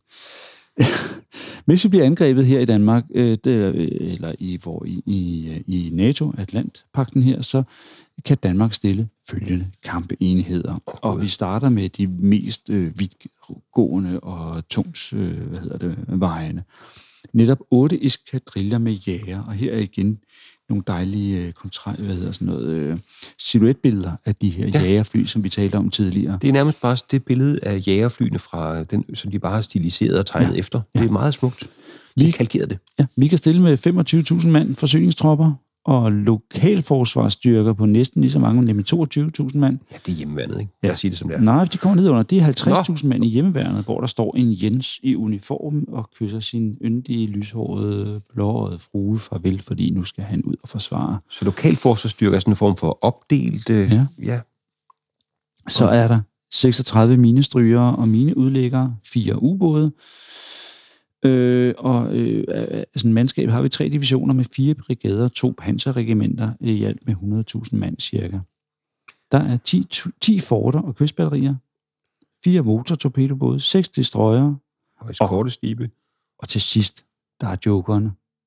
Hvis vi bliver angrebet her i Danmark, øh, det, eller i, hvor, i, i, i NATO, Atlantpagten her, så kan Danmark stille følgende kampeenheder. Og vi starter med de mest øh, vidtgående og tungt, øh, hvad hedder det, vejene. Netop otte eskadriller med jæger, og her er igen nogle dejlige kontra- hvad hedder sådan noget, øh, silhuetbilleder af de her ja. jægerfly, som vi talte om tidligere. Det er nærmest bare det billede af jægerflyene, fra den, som de bare har stiliseret og tegnet ja. efter. Det er ja. meget smukt. De vi, kalkerede det. Ja, vi kan stille med femogtyve tusind mand forsyningstropper, og lokalforsvarsstyrker på næsten lige så mange, nemlig toogtyve tusind mand. Ja, det er hjemmeværnet, ikke? Lad os sige det som det er. Nej, de kommer ned under. Det er halvtreds tusind mand i hjemmeværnet, hvor der står en Jens i uniform og kysser sin yndige, lyshårede, blåårede frue farvel, fordi nu skal han ud og forsvare. Så lokalforsvarsstyrker er sådan en form for opdelt... Ja. ja. Så er der seksogtredive minestrygere og mineudlæggere, fire ubåde, Øh, og øh, altså en mandskab har vi tre divisioner med fire brigader, to panserregimenter, i alt med hundrede tusind mand cirka. Der er ti, ti forter og kystbatterier, fire motortorpedobåde, seks destroyere og eskorteskibe. Og til sidst, der er jokerne,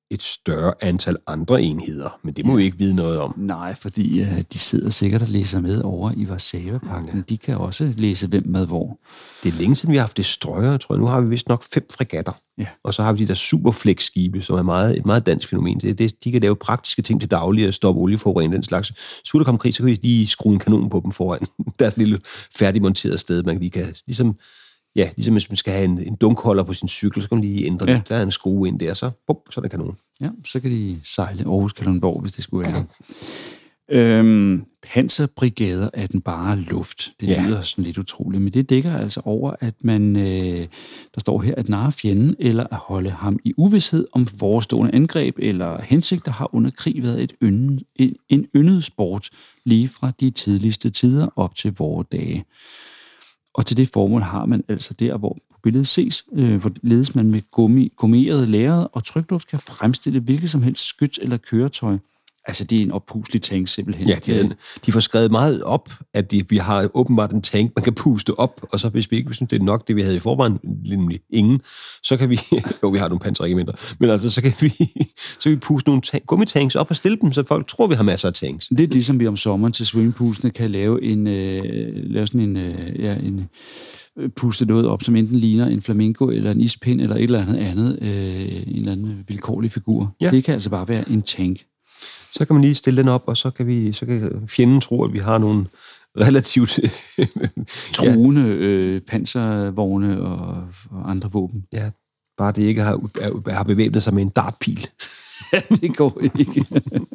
et større antal andre enheder, men det må ja. vi ikke vide noget om. Nej, fordi uh, de sidder sikkert og læser med over i Warszawa-pagten. Ja. De kan også læse, hvem med hvor. Det er længe siden, vi har haft destroyer, tror jeg. Nu har vi vist nok fem fregatter. Ja. Og så har vi de der superflex-skibe, som er meget, et meget dansk fænomen. Det, det, de kan lave praktiske ting til daglig, at stoppe olieforurening, den slags. Skulle der komme krig, så kan vi lige skrue en kanon på dem foran deres lille færdigmonteret sted. Man lige kan, ligesom, ja, ligesom hvis man skal have en, en dunkholder på sin cykel, så kan man lige ændre ja. det. Der er en skrue ind der, så, bup, så er der kanon. Ja, så kan de sejle Aarhus Kalundborg, hvis det skulle være. Øhm, panserbrigader er den bare luft. Det ja. lyder sådan lidt utroligt, men det dækker altså over, at man, øh, der står her, at narre fjenden, eller at holde ham i uvished om forestående angreb eller hensigter, har under krig været et yndet, en, en yndet sport, lige fra de tidligste tider op til vore dage. Og til det formål har man altså der, hvor på billedet ses, øh, hvor ledes man med gummi, gummierede lærred og trykluft kan fremstille hvilket som helst skyts eller køretøj. Altså, det er en oppuslig tank, simpelthen. Ja, de, de får skrevet meget op, at de, vi har åbenbart en tank, man kan puste op, og så hvis vi ikke synes, det er nok, det vi havde i forvejen, nemlig ingen, så kan vi... jo, vi har nogle panserregimenter, men altså, så kan vi, så kan vi puste nogle tank, gummitanks op og stille dem, så folk tror, vi har masser af tanks. Det er ligesom vi om sommeren til swimmingpoolsene kan lave en... Øh, lave sådan en... Øh, ja, en puste noget op, som enten ligner en flamingo, eller en ispind, eller et eller andet andet, øh, en eller anden vilkårlig figur. Ja. Det kan altså bare være en tank. Så kan man lige stille den op, og så kan vi, så kan fjenden tro, at vi har nogle relativt truende øh, panservogne og, og andre våben. Ja, bare det ikke har, har bevæbnet sig med en dartpil. Ja, det går ikke.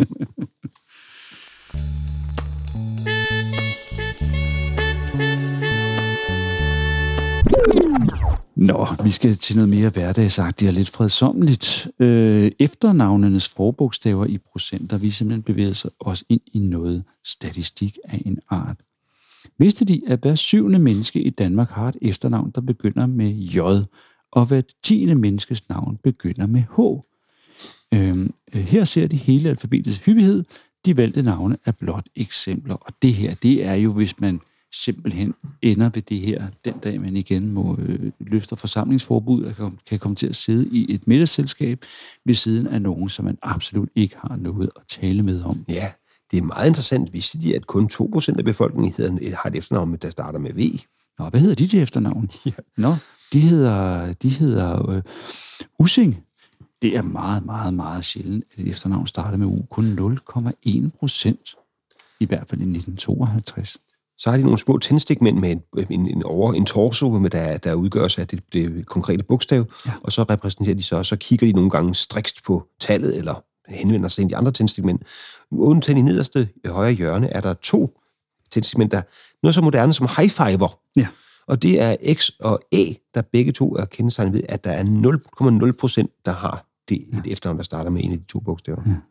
Nå, vi skal til noget mere hverdagsagtigt og lidt fredsommeligt. Øh, efternavnenes forbogstaver i procenter, vi simpelthen bevæger sig også ind i noget statistik af en art. Vidste de, at hver syvende menneske i Danmark har et efternavn, der begynder med J, og hver tiende menneskes navn begynder med H? Øh, her ser de hele alfabetets hyppighed. De valgte navne er blot eksempler, og det her, det er jo, hvis man simpelthen ender ved det her, den dag man igen må øh, løfte forsamlingsforbud og kan, kan komme til at sidde i et middagsselskab ved siden af nogen, som man absolut ikke har noget at tale med om. Ja, det er meget interessant. Vidste de, at kun to procent af befolkningen har et efternavn, der starter med V? Nå, hvad hedder de til efternavn? Ja. Nå, de hedder, de hedder øh, Ussing. Det er meget, meget, meget sjældent, at et efternavn starter med U. Kun nul komma en procent, i hvert fald i nitten tooghalvtreds. Så har de nogle små tændstikmænd med en, en, en, over, en torso, med der, der udgøres af det, det konkrete bogstav, ja. Og så repræsenterer de så, og så kigger de nogle gange strikst på tallet, eller henvender sig ind i de andre tændstikmænd. Uden til i nederste højre hjørne er der to tændstikmænd, der noget så moderne som high-fiver. Ja. Og det er X og E, der begge to er kendetegnet ved, at der er nul komma nul procent, der har det, et ja. efternavn, der starter med en af de to bogstaver. Ja.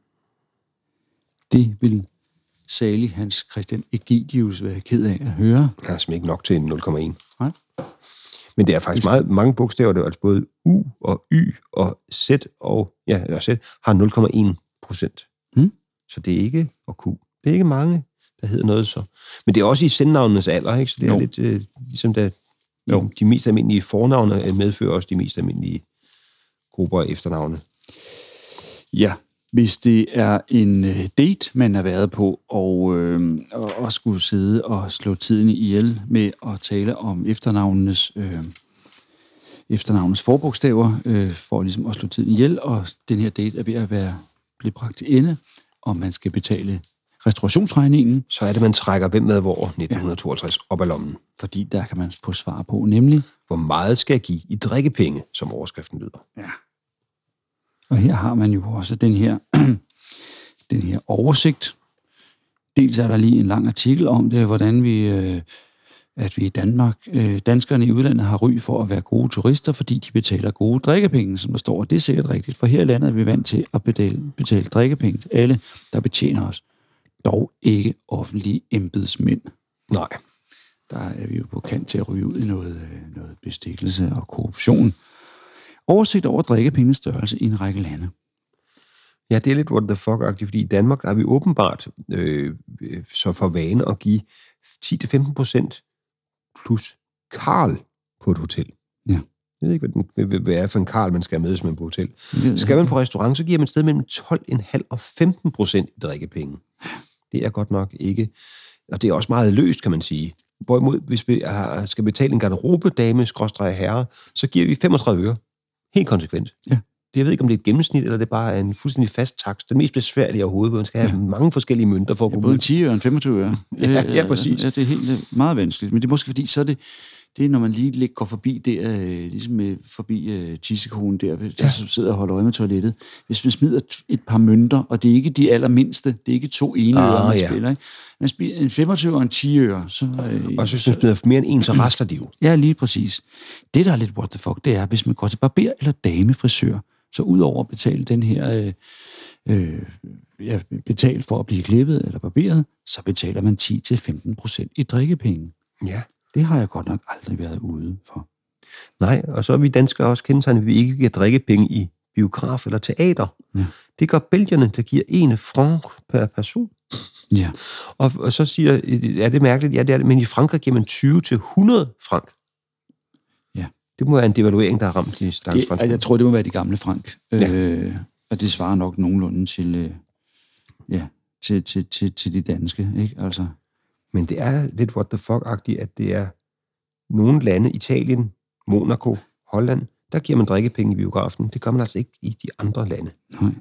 Det vil salig Hans Christian Ægidius være ked af at høre. Det er simpelthen ikke nok til nul komma en. Nej. Men det er faktisk meget, mange bogstaver, det er altså både U og Y og Z og, ja, og Z har nul komma en procent. Hmm. Så det er ikke, og Q, det er ikke mange, der hedder noget så. Men det er også i sendnavnenes alder, ikke? Så det er jo. lidt øh, ligesom, da de, de mest almindelige fornavne medfører også de mest almindelige grupper af efternavne. Ja. Hvis det er en date, man har været på, og, øh, og, og skulle sidde og slå tiden ihjel med at tale om efternavnenes, øh, efternavnenes forbogstaver, øh, for ligesom at slå tiden ihjel, og den her date er ved at være blevet bragt til ende, og man skal betale restaurationsregningen. Så er det, man trækker hvem med hvor nitten tooghalvtreds ja. op ad lommen. Fordi der kan man få svar på, nemlig... Hvor meget skal jeg give i drikkepenge, som overskriften lyder. Ja. Og her har man jo også den her, den her oversigt. Dels er der lige en lang artikel om det, hvordan vi, øh, at vi i Danmark, øh, danskerne i udlandet har ry for at være gode turister, fordi de betaler gode drikkepenge, som der står. Og det er sikkert rigtigt, for her i landet er vi vant til at betale, betale drikkepenge til alle, der betjener os. Dog ikke offentlige embedsmænd. Nej. Der er vi jo på kant til at ryge ud i noget, noget bestikkelse og korruption. Oversigt over drikkepengenes størrelse i en række lande. Ja, det er lidt what the fuck-agtigt, fordi i Danmark er vi åbenbart øh, så for vane at give ti til femten procent plus Karl på et hotel. Ja. Jeg ved ikke, hvad, den, hvad er for en karl, man skal have med, hvis man er på hotel. Skal man på restaurant, så giver man et sted mellem tolv komma fem og femten procent i drikkepenge. Det er godt nok ikke... Og det er også meget løst, kan man sige. Hvorimod, hvis vi skal betale en garderobedame, skråstreg herre, så giver vi femogtredive øre. Helt konsekvent. Ja. Jeg ved ikke, om det er et gennemsnit, eller det bare er en fuldstændig fast takst. Det mest besværlige overhovedet, hvor man skal have ja. mange forskellige mønter for at ja, gå både ud. en ti øre og en femogtyve øre. ja, ja, præcis. Ja, det er helt meget vanskeligt. Men det er måske fordi, så er det, det er, når man lige går forbi der, ligesom forbi uh, tissekonen der, der ja. som sidder og holder øje med toilettet. Hvis man smider et par mønter, og det er ikke de allermindste, det er ikke to ene øre, ah, man ja. spiller, ikke? Man spiller en femogtyve og en ti øre. Så, øh, og så hvis man smider mere end en, så rester de jo. Ja, lige præcis. Det, der er lidt what the fuck, det er, hvis man går til barber eller damefrisør, så udover at betale den her, øh, øh, ja, betale for at blive klippet eller barberet, så betaler man ti til femten procent i drikkepenge. Ja. Det har jeg godt nok aldrig været ude for. Nej, og så er vi danskere også kendetegnet, at vi ikke giver drikkepenge i biograf eller teater. Ja. Det gør belgierne, der giver en franc per person. Ja. Og, og så siger, er det mærkeligt? Ja, det er det, men i Frankrig giver man tyve til hundrede franc. Ja. Det må være en devaluering, der har ramt de stakkels fransk. Jeg tror, det må være de gamle frank. Ja. Øh, og det svarer nok nogenlunde til, øh, ja, til, til, til, til de danske, ikke? Altså. Men det er lidt what the fuck-agtigt, at det er nogle lande, Italien, Monaco, Holland, der giver man drikkepenge i biografen. Det gør man altså ikke i de andre lande. Nej.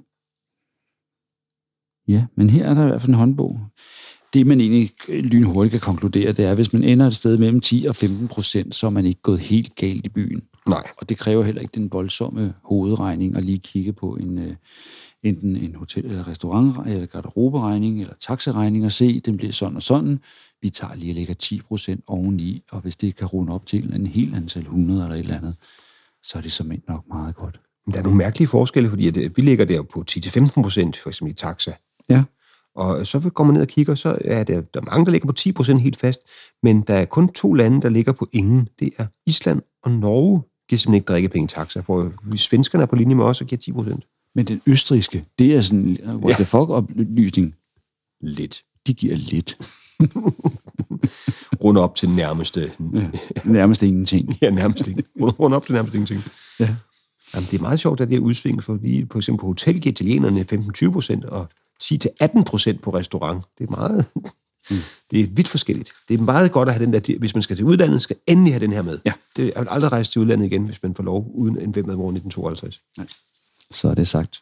Ja, men her er der i hvert fald en håndbog. Det, man egentlig lynhurtigt kan konkludere, det er, at hvis man ender et sted mellem ti og femten procent, så er man ikke gået helt galt i byen. Nej. Og det kræver heller ikke den voldsomme hovedregning at lige kigge på en, uh, enten en hotel- eller restaurant- eller garderoberegning eller taxaregning og se, den bliver sådan og sådan. Vi tager lige og lægger ti procent oveni, og hvis det kan runde op til en helt antal hundrede eller et eller andet, så er det som nok meget godt. Men der er nogle mærkelige forskelle, fordi at vi ligger der på ti til femten procent, for eksempel i taxa. Ja. Og så går man ned og kigger, så er der, der er mange, der ligger på ti procent helt fast, men der er kun to lande, der ligger på ingen. Det er Island og Norge, giver simpelthen ikke drikkepenge i taxa. For svenskerne er på linje med os og giver ti procent. Men den østrigske, det er sådan en what the fuck oplysning. Lidt. De giver lidt. Runde op til nærmeste... Ja, nærmest ingenting. Ja, nærmest ingenting. Runde op til nærmest ingenting. Ja. Jamen, det er meget sjovt, at det er udsving, fordi på eksempel på hotel giver italienerne femten til tyve procent, og ti til atten procent på restaurant. Det er meget... Mm. Det er vidt forskelligt. Det er meget godt at have den der... Hvis man skal til udlandet, skal endelig have den her med. Ja. Det er aldrig rejse til udlandet igen, hvis man får lov, uden en hvem ad nitten tooghalvtreds. Nej. Så er det sagt.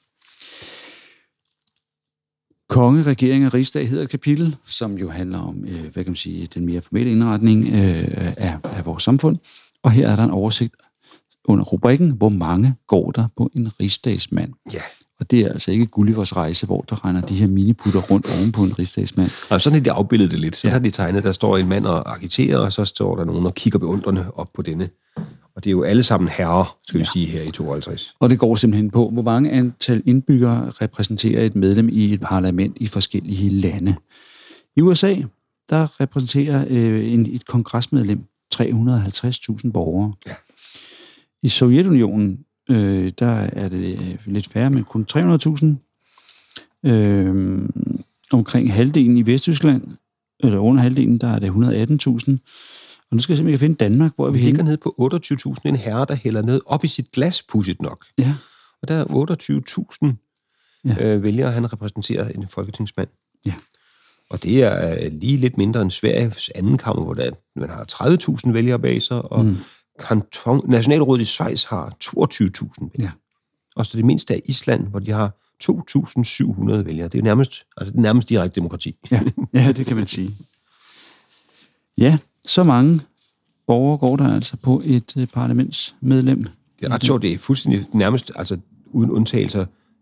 Konge, regering og rigsdag hedder et kapitel, som jo handler om, øh, hvad kan man sige, den mere formelle indretning øh, af, af vores samfund. Og her er der en oversigt under rubrikken, hvor mange går der på en rigsdagsmand. Ja. Og det er altså ikke Gullivers rejse, hvor der regner de her miniputter rundt oven på en rigsdagsmand. Og sådan er det afbildet det lidt. Så ja. Har de tegnet, der står en mand og agiterer, og så står der nogen og kigger beundrende op på denne. Og det er jo alle sammen herrer, skal vi ja. sige, her i tooghalvtreds. Og det går simpelthen på, hvor mange antal indbyggere repræsenterer et medlem i et parlament i forskellige lande. I U S A, der repræsenterer øh, en, et kongresmedlem tre hundrede og halvtreds tusind borgere. Ja. I Sovjetunionen, øh, der er det lidt færre, men kun tre hundrede tusind. Øh, omkring halvdelen i Vesttyskland, eller under halvdelen, der er det et hundrede og atten tusind. Og nu skal jeg simpelthen finde Danmark, hvor vi, vi ligger nede på otteogtyve tusind. En herre, der hælder noget op i sit glas, pudsigt nok. Ja. Og der er otteogtyve tusind ja. øh, vælgere, han repræsenterer en folketingsmand. Ja. Og det er lige lidt mindre end Sveriges anden kammer, hvor der, man har tredive tusind vælgere bag sig, og mm. kanton, Nationalrådet i Schweiz har toogtyve tusind vælgere. Ja. Og så det mindste er Island, hvor de har to tusind syv hundrede vælgere. Det er nærmest, altså det er nærmest direkte demokrati. Ja. Ja, det kan man sige. Ja, så mange borgere går der altså på et uh, parlamentsmedlem. Det er ret sjovt, det er fuldstændig nærmest, altså uden undtagelser.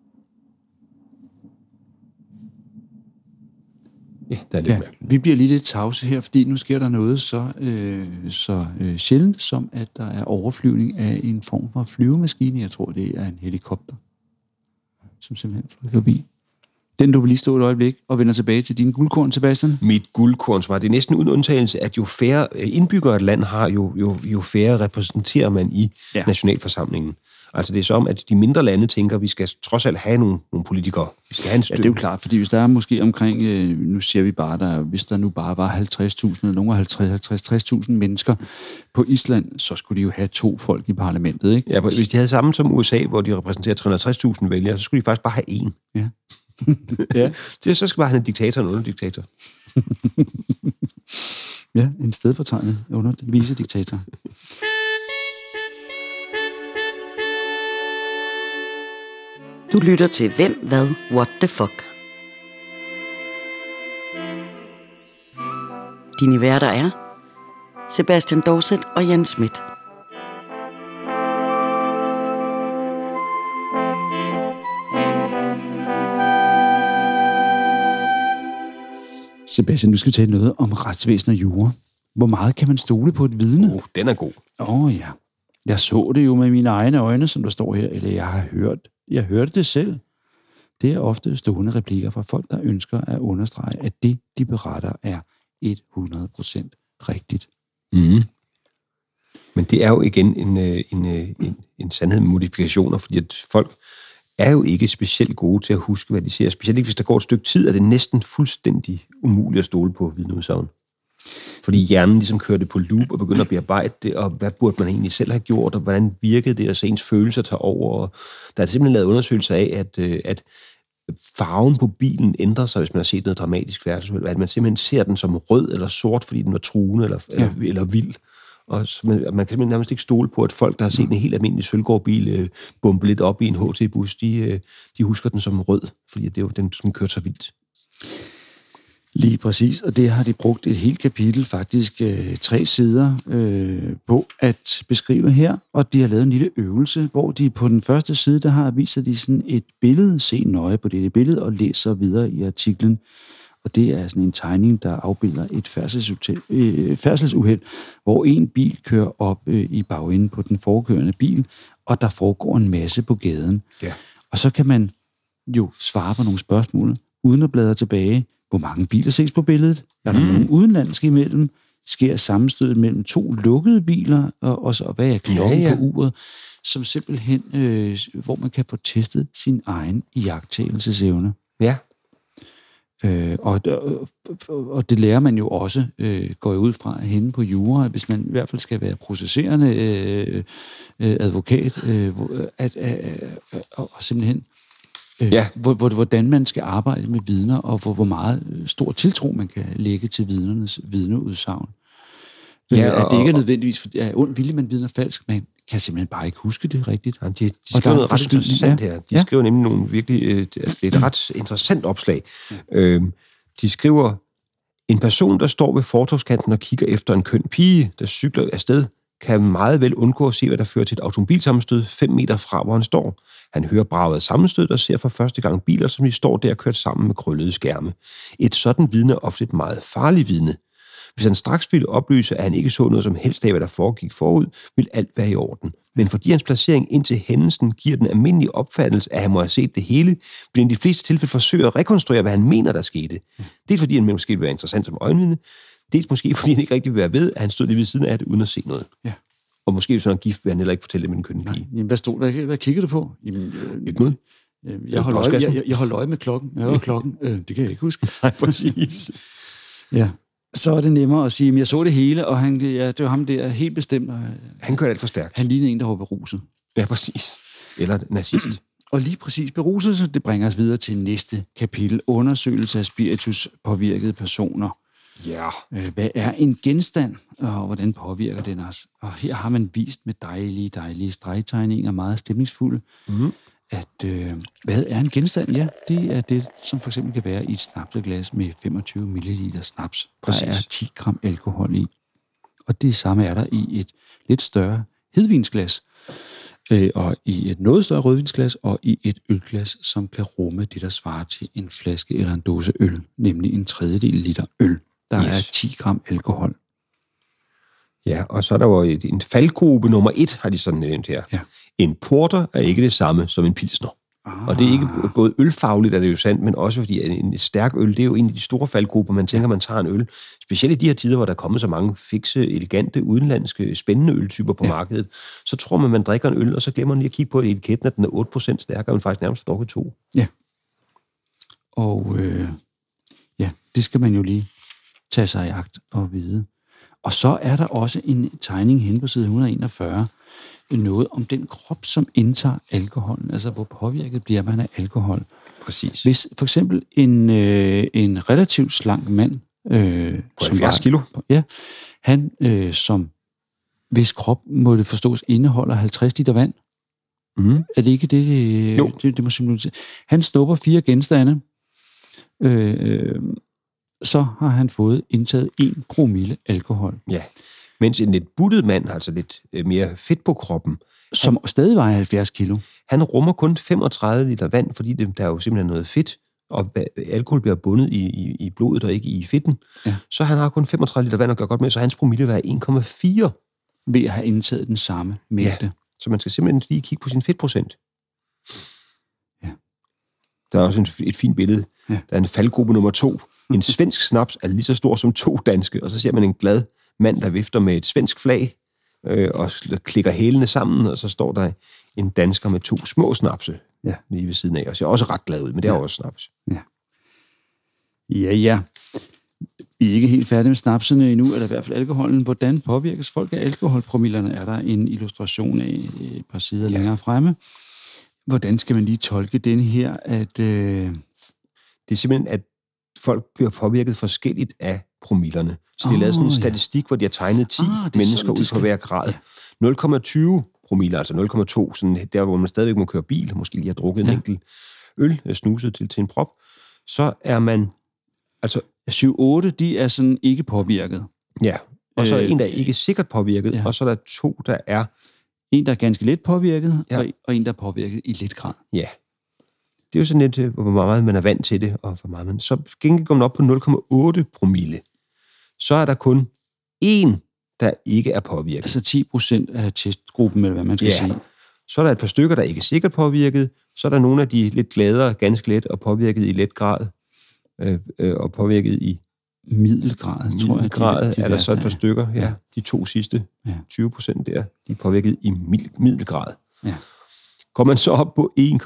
Ja, der er lidt ja, vi bliver lige lidt tavse her, fordi nu sker der noget så, øh, så øh, sjældent, som at der er overflyvning af en form for flyvemaskine. Jeg tror, det er en helikopter, som simpelthen flyver forbi. Den, du vil lige stå et øjeblik og vender tilbage til din guldkorn, Sebastian. Mit guldkorn svar. Det er næsten uden undtagelse, at jo færre indbyggere et land har, jo, jo, jo færre repræsenterer man i ja. nationalforsamlingen. Altså det er som, at de mindre lande tænker, at vi skal trods alt have nogle, nogle politikere. Vi skal have en støtte. Ja, det er jo klart, fordi hvis der er måske omkring, øh, nu siger vi bare, der, hvis der nu bare var halvtreds tusind, eller nogle halvtreds, halvtreds, tres tusind mennesker på Island, så skulle de jo have to folk i parlamentet, ikke? Ja, hvis de havde samme som U S A, hvor de repræsenterer tre hundrede og tres tusind vælgere, så skulle de faktisk bare have én. Ja. Ja. Det, så skal bare have en diktator og en underdiktator. Ja, en stedfortegnet under vicediktator. Du lytter til Hvem, Hvad, What the Fuck. Dine værter er Sebastian Dorset og Jens Schmidt. Sebastian, nu skal vi tale noget om retsvæsen og jura. Hvor meget kan man stole på et vidne? Oh, den er god. Åh oh, ja. Jeg så det jo med mine egne øjne, som der står her, eller jeg har hørt. Jeg hørte det selv. Det er ofte stående replikker fra folk, der ønsker at understrege, at det, de beretter, er hundrede procent rigtigt. Mm. Men det er jo igen en, en, en, en sandhed med modifikationer, fordi at folk er jo ikke specielt gode til at huske, hvad de ser. Specielt ikke, hvis der går et stykke tid, er det næsten fuldstændig umuligt at stole på vidneudsagn. Fordi hjernen ligesom kører det på loop og begynder at bearbejde det, og hvad burde man egentlig selv have gjort, og hvordan virkede det, og så ens følelser tager over. Og der er simpelthen lavet undersøgelser af, at, at farven på bilen ændrer sig, hvis man har set noget dramatisk færdselsuheld, at man simpelthen ser den som rød eller sort, fordi den var truende eller, ja. eller, eller vild. Og man, man kan simpelthen nærmest ikke stole på, at folk, der har set en helt almindelig Sølvgård-bil øh, bombe lidt op i en H T-bus, de, øh, de husker den som rød, fordi det er jo, den, den kører så vildt. Lige præcis, og det har de brugt et helt kapitel, faktisk øh, tre sider, øh, på at beskrive her, og de har lavet en lille øvelse, hvor de på den første side, der har vist de sådan et billede, se nøje på det billede, og læser videre i artiklen. Og det er sådan en tegning, der afbilder et øh, færdselsuheld, hvor en bil kører op øh, i bagenden på den foregående bil, og der foregår en masse på gaden. Ja. Og så kan man jo svare på nogle spørgsmål, uden at bladre tilbage. Hvor mange biler ses på billedet? Er der mm. nogen udenlandske imellem? Sker sammenstødet mellem to lukkede biler? Og, og så hvad er klokken ja, ja. på uret? Som simpelthen, øh, hvor man kan få testet sin egen iagttagelsesevne. Ja. Øh, og, og, og det lærer man jo også, øh, går jeg ud fra henne på jura, hvis man i hvert fald skal være processerende øh, øh, advokat, øh, at, at, at, og simpelthen øh, ja. hvordan man skal arbejde med vidner, og hvor, hvor meget stor tiltro man kan lægge til vidnernes vidneudsagn. Ja, og, at det ikke er nødvendigvis af ond vilje, man vidner falsk, man kan simpelthen bare ikke huske det rigtigt. Ja, de, de skriver noget ret interessant her. De ja. skriver nemlig nogle virkelig, øh, altså det er et ret interessant opslag. Ja. Øhm, de skriver, en person, der står ved fortovskanten og kigger efter en køn pige, der cykler afsted, kan meget vel undgå at se, hvad der fører til et automobilsammenstød fem meter fra, hvor han står. Han hører braget af sammenstød og ser for første gang biler, som de står der kørt sammen med krøllede skærme. Et sådan vidne er ofte et meget farligt vidne. Hvis han straks ville oplyse, at han ikke så noget som helst af, hvad der foregik forud, vil alt være i orden. Men fordi hans placering indtil hændelsen giver den almindelige opfattelse, at han må have set det hele, vil han i de fleste tilfælde forsøge at rekonstruere, hvad han mener, der skete. Dels fordi han måske vil være interessant som øjenvidne, dels måske fordi han ikke rigtig vil være ved, at han stod lige ved siden af det, uden at se noget. Ja. Og måske hvis han er gift, vil han heller ikke fortælle det med en kønne pige. Jamen, hvad stod der? Hvad kiggede du på? Jamen, øh, ikke noget. Øh, jeg, holder øje, jeg, jeg holder øje med klokken. Jeg holder klokken. Øh, det kan jeg ikke huske. Nej, præcis. Ja. Så er det nemmere at sige, at jeg så det hele, og han, ja, det var ham der helt bestemt. Og, han kørte alt for stærkt. Han lignede en, der var beruset. Ja, præcis. Eller nazist. Og lige præcis beruselse, det bringer os videre til næste kapitel. Undersøgelse af spiritus påvirkede personer. Ja. Hvad er en genstand, og hvordan påvirker den os? Og her har man vist med dejlige, dejlige stregtegninger, meget stemningsfulde, mm. at øh, hvad er en genstand? Ja, det er det, som for eksempel kan være i et snapseglas med femogtyve milliliter snaps. Præcis. Der er ti gram alkohol i. Og det samme er der i et lidt større hedvinsglas, øh, og i et noget større rødvinsglas, og i et ølglas, som kan rumme det, der svarer til en flaske eller en dåse øl, nemlig en tredjedel liter øl. Der yes. er ti gram alkohol. Ja, og så er der jo en faldgruppe nummer et, har de sådan nævnt her. Ja. En porter er ikke det samme som en pilsner. Ah. Og det er ikke både ølfagligt, er det jo sandt, men også fordi en, en stærk øl, det er jo en af de store faldgrupper, man tænker, man tager en øl. Specielt i de her tider, hvor der er kommet så mange fikse, elegante, udenlandske, spændende øltyper på ja. markedet, så tror man, man drikker en øl, og så glemmer man lige at kigge på etiketten, at den er otte procent stærkere, men faktisk nærmest har drukket to. Ja. Og øh, ja, det skal man jo lige tage sig i agt og vide. Og så er der også en tegning hen på side et hundrede og enogfyrre, noget om den krop, som indtager alkoholen, altså hvor påvirket bliver man af alkohol. Præcis. Hvis for eksempel en, øh, en relativt slank mand, øh, på halvfjerds kilo, ja, han øh, som hvis krop må det forstås indeholder halvtreds liter vand. Mm. Er det ikke det, det, jo. det, det må simpelthen. Han snupper fire genstande, øh, øh, så har han fået indtaget en promille alkohol. Ja. Mens en lidt buttet mand, altså lidt mere fedt på kroppen, som han, stadig vejer halvfjerds kilo. Han rummer kun femogtredive liter vand, fordi det, der er jo simpelthen noget fedt, og alkohol bliver bundet i, i, i blodet og ikke i fedten. Ja. Så han har kun femogtredive liter vand at gøre godt med, så hans promille vil være en komma fire. Ved at have indtaget den samme mængde. Ja. Så man skal simpelthen lige kigge på sin fedtprocent. Ja. Der er også en, et fint billede. Ja. Der er en faldgruppe nummer to. En svensk snaps er lige så stor som to danske, og så ser man en glad mand, der vifter med et svensk flag, øh, og klikker hælene sammen, og så står der en dansker med to små snapse ja. lige ved siden af, og ser også ret glad ud, men det er ja. også snaps. Ja. ja, ja. Vi er ikke helt færdige med snapsene endnu, eller i hvert fald alkoholen. Hvordan påvirkes folk af alkoholpromillerne? Er der en illustration af et par sider ja. længere fremme. Hvordan skal man lige tolke den her? At, øh... Det er simpelthen, at folk bliver påvirket forskelligt af promillerne. Så de har oh, lavet sådan en statistik, ja. hvor de har tegnet ti ah, mennesker sådan, ud skal... på hver grad. Ja. nul komma tyve promiller, altså nul komma to, sådan der, hvor man stadigvæk må køre bil, måske lige har drukket ja. en enkelt øl, snuset til, til en prop, så er man... altså syv otte, de er sådan ikke påvirket. Ja, og så er der øh, en, der er ikke sikkert påvirket, ja. og så er der to, der er... En, der er ganske let påvirket, ja. og, og en, der er påvirket i lidt grad. Ja. Det er jo sådan lidt, hvor meget man er vant til det, og hvor meget man... Så gengæld går man op på nul komma otte promille. Så er der kun én, der ikke er påvirket. Altså ti procent af testgruppen, eller hvad man skal ja. sige. Så er der et par stykker, der ikke er sikkert påvirket. Så er der nogle af de lidt gladere, ganske let, og påvirket i let grad. Øh, øh, og påvirket i middelgrad, middelgrad tror jeg. Middelgrad er der så et par stykker. Ja. ja. De to sidste, ja. tyve procent der, de er påvirket i middelgrad. Ja. Går man så op på en,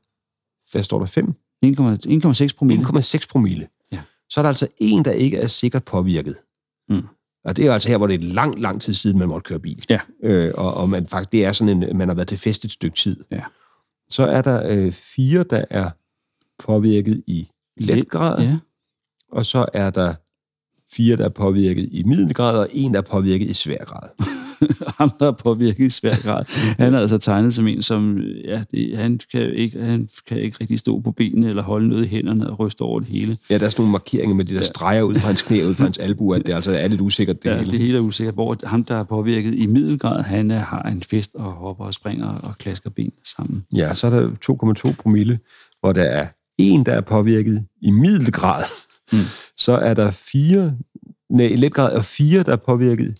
hvad står der, fem? en komma seks promille. en komma seks promille. Ja. Så er der altså en, der ikke er sikkert påvirket. Mm. Og det er altså her, hvor det er lang, lang tid siden, man måtte køre bil. Ja. Øh, og, og man faktisk, det er sådan en, man har været til fest et stykke tid. Ja. Så er der øh, fire, der er påvirket i let grad, ja. og så er der fire, der er påvirket i middelgrad, og en, der er påvirket i svær grad. Ham, der er påvirket i svær grad. Han er altså tegnet som en, som ja, det, han, kan ikke, han kan ikke rigtig stå på benene, eller holde noget i hænderne og ryste over det hele. Ja, der er sådan nogle markeringer med de der ja. streger ud fra hans knæ, ud fra hans albu, at det altså er lidt usikkert, det ja, hele. det hele er usikkert. Hvor ham, der er påvirket i middelgrad, han er, har en fest og hopper og springer og klasker ben sammen. Ja, så er der to komma to promille, hvor der er en, der er påvirket i middelgrad. Mm. Så er der fire, nej, i let grad, og fire, der er påvirket,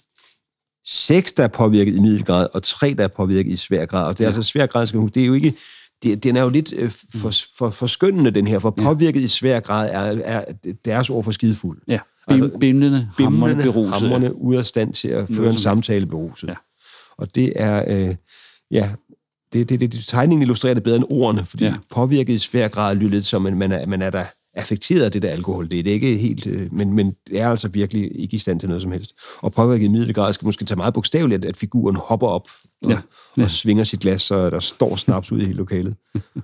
seks, der er påvirket i middelgrad, og tre, der er påvirket i svær grad. Og det er ja. altså svær grad, skal man huske, det er jo ikke, det, den er jo lidt øh, for, for, for skønnende, den her, for påvirket ja. i svær grad er, er deres ord for skidefuld. Ja, Bim, altså, bimlende, hammerne beruset. Hammerne ude af stand til at føre en samtale beruset. Ja. Og det er, øh, ja, det, det, det, det, tegningen illustrerer det bedre end ordene, fordi ja. påvirket i svær grad lyder lidt som, at man er, man er der affekteret af det der alkohol. Det er det ikke helt, øh, men, men det er altså virkelig ikke i stand til noget som helst. Og påvirket i middelgrad skal måske tage meget bogstaveligt, at, at figuren hopper op og, ja. Ja. og svinger sit glas, så der står snaps ud i hele lokalet.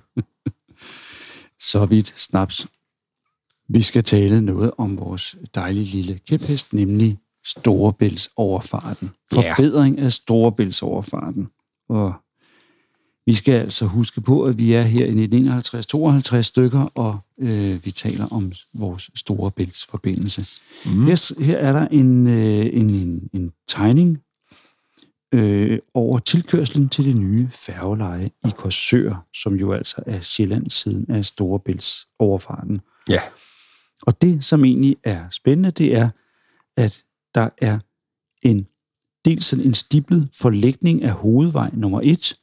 Så vidt snaps. Vi skal tale noget om vores dejlige lille kæphest, nemlig Storebæltsoverfarten. Forbedring ja. af Storebæltsoverfarten. Og vi skal altså huske på, at vi er her i nitten enoghalvtreds tooghalvtreds stykker, og øh, vi taler om vores Storebæltsforbindelse. Mm. Her, her er der en, øh, en, en, en tegning øh, over tilkørslen til det nye færgeleje i Korsør, som jo altså er Sjællandssiden af Storebæltsoverfarten. Ja. Og det, som egentlig er spændende, det er, at der er en dels en stiblet forlægning af hovedvej nummer et,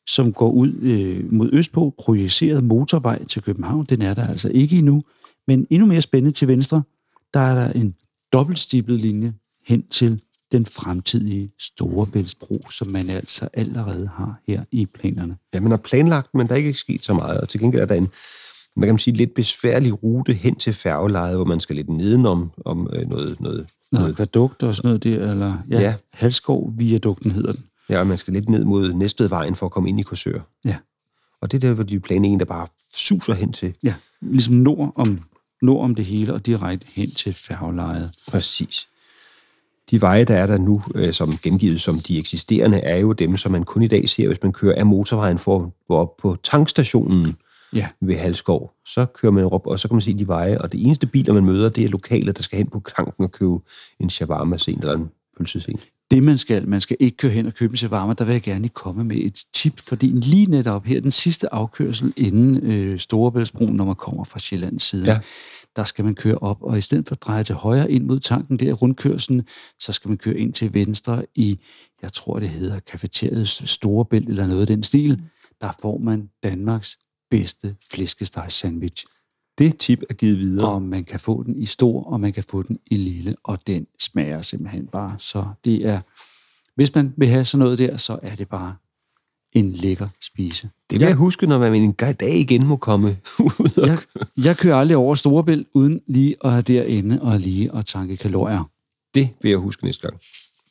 som går ud øh, mod østpå, projiceret motorvej til København. Den er der altså ikke endnu. Men endnu mere spændende til venstre, der er der en dobbeltstiblet linje hen til den fremtidige Storebæltsbro, som man altså allerede har her i planerne. Ja, man har planlagt, men der er ikke sket så meget. Og til gengæld er der en, man kan sige, lidt besværlig rute hen til færgelejet, hvor man skal lidt nedenom om øh, noget... Noget, noget akvadukt og sådan noget der, eller ja, ja. Halskov-viadukten hedder den. Ja, og man skal lidt ned mod Næstvedvejen for at komme ind i Korsør. Ja. Og det er der, hvor de planlægger, der bare suser hen til. Ja, ligesom nord om, nord om det hele, og direkte hen til færgelejet. Præcis. De veje, der er der nu, øh, som gengivet som de eksisterende, er jo dem, som man kun i dag ser, hvis man kører af motorvejen for gå op på tankstationen ja. ved Halskov. Så kører man op, og så kan man se de veje, og det eneste biler, man møder, det er lokale, der skal hen på tanken og købe en shawarma-sen eller en pølsesen. Det man skal, man skal ikke køre hen og købe en shawarma, der vil jeg gerne komme med et tip, fordi lige netop her, den sidste afkørsel inden øh, Storebæltsbroen, når man kommer fra Sjællands side, ja. der skal man køre op, og i stedet for at dreje til højre ind mod tanken der, rundkørslen, så skal man køre ind til venstre i, jeg tror det hedder, Cafeteriets Storebælt eller noget af den stil. Der får man Danmarks bedste flæskesteg sandwich. Det tip er givet videre. Og man kan få den i stor, og man kan få den i lille, og den smager simpelthen bare. Så det er, hvis man vil have sådan noget der, så er det bare en lækker spise. Det vil jeg, jeg huske, når man en dag igen må komme ud. Jeg, jeg kører aldrig over Storebælt, uden lige at have derinde og lige at tanke kalorier. Det vil jeg huske næste gang.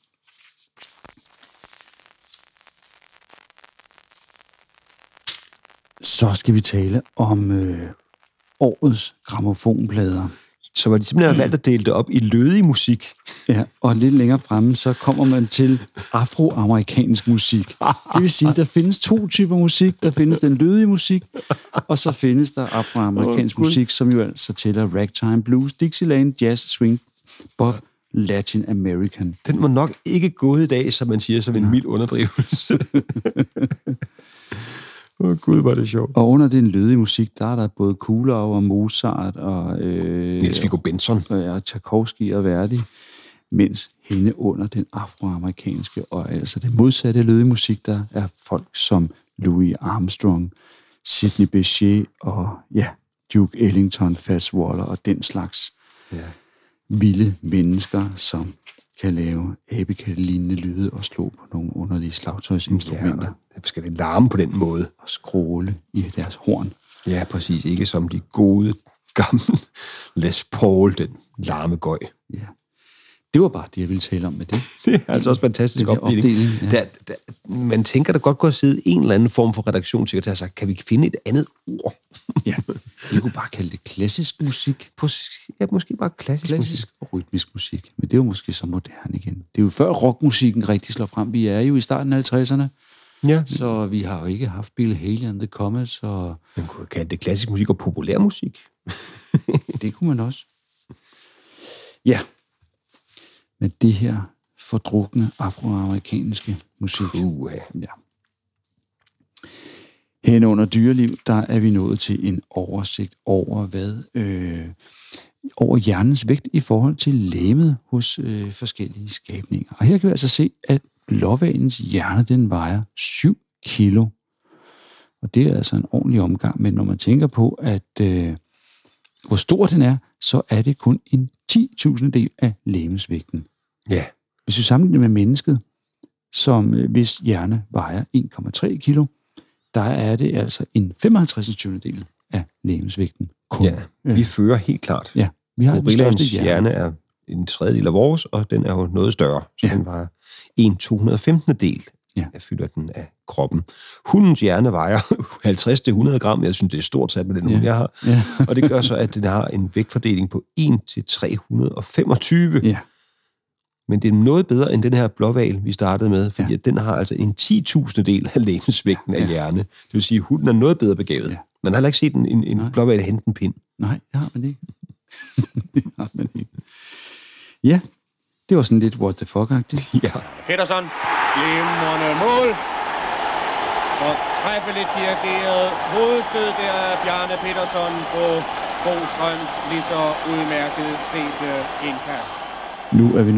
Så skal vi tale om øh, årets gramofonplader. Så var de simpelthen valgt at dele det op i lødig musik. Ja, og lidt længere fremme, så kommer man til afroamerikansk musik. Det vil sige, der findes to typer musik. Der findes den lødige musik, og så findes der afroamerikansk oh, musik, som jo altså tæller ragtime, blues, Dixieland, jazz, swing, bop, Latin American. Den må nok ikke gå i dag, som man siger, som en ja. mild underdrivelse. Åh oh, gud, var det sjovt. Og under den lødige musik, der er der både Kuhlau og Mozart og... Øh, Niels Viggo Bentzon. Og, og Tchaikovsky og Verdi. Mens hende under den afroamerikanske, og altså det modsatte lødige musik, der er folk som Louis Armstrong, Sidney Bechet og ja, Duke Ellington, Fats Waller og den slags ja. vilde mennesker, som kan lave abekatte-lignende lyde og slå på nogle underlige slagtøjsinstrumenter. Ja, skal det larme på den måde? Og skråle i deres horn. Ja, præcis. Ikke som de gode, gamle Les Paul, den larmegøj. Ja. Det var bare det, jeg ville tale om med det. Det er altså også fantastisk opdeling. opdeling ja. der, der, man tænker, der godt kunne have siddet en eller anden form for redaktion til at have sagt, kan vi finde et andet ord? Ja, vi kunne bare kalde det klassisk musik. Ja, måske bare klassisk, klassisk musik. Og rytmisk musik. Men det er jo måske så moderne igen. Det er jo før rockmusikken rigtig slår frem. Vi er jo i starten af halvtredserne. Ja. Så vi har jo ikke haft Bill Haley and the Comets. Og... Man kunne kalde det klassisk musik og populærmusik. Det kunne man også. Ja. Men det her fordrukne afroamerikanske musik. Uh, ja. Hen under dyreliv, der er vi nået til en oversigt over hvad øh, over hjernens vægt i forhold til legemet hos øh, forskellige skabninger. Og her kan vi altså se, at blåhvalens hjerne, den vejer syv kilo. Og det er altså en ordentlig omgang, men når man tænker på, at øh, hvor stor den er, så er det kun en ti tusind del af legemsvægten. Ja. Hvis vi sammenligner med mennesket, som øh, hvis hjerne vejer en komma tre kilo, der er det altså en femoghalvtreds del af legemsvægten. Kun. Ja, vi øh. fører helt klart. Ja, vi har den største hjerne. hjerne er en tredjedel af vores, og den er jo noget større, så ja. den vejer en to hundrede og femten del ja. af fylder den af kroppen. Hundens hjerne vejer halvtreds til hundrede gram. Jeg synes, det er stort sat med den ja. hund, jeg har. Ja. Og det gør så, at den har en vægtfordeling på en til tre hundrede og femogtyve. Ja. Men det er noget bedre end den her blåhval, vi startede med, fordi ja. den har altså en ti tusind del af legemsvægten ja. af hjerne. Det vil sige, at hunden er noget bedre begavet. Ja. Man har heller ikke set en, en, en blåhval hente en pind. Nej, det har man ikke. det har man ikke. Ja, det var sådan lidt what the fuck-agtigt. Ja. Peterson, glimrende mål. Og træffeligt dirigeret hovedstød der af Bjarne Peterson på Bostrøms lige så udmærket set indkast. Nu er vi nået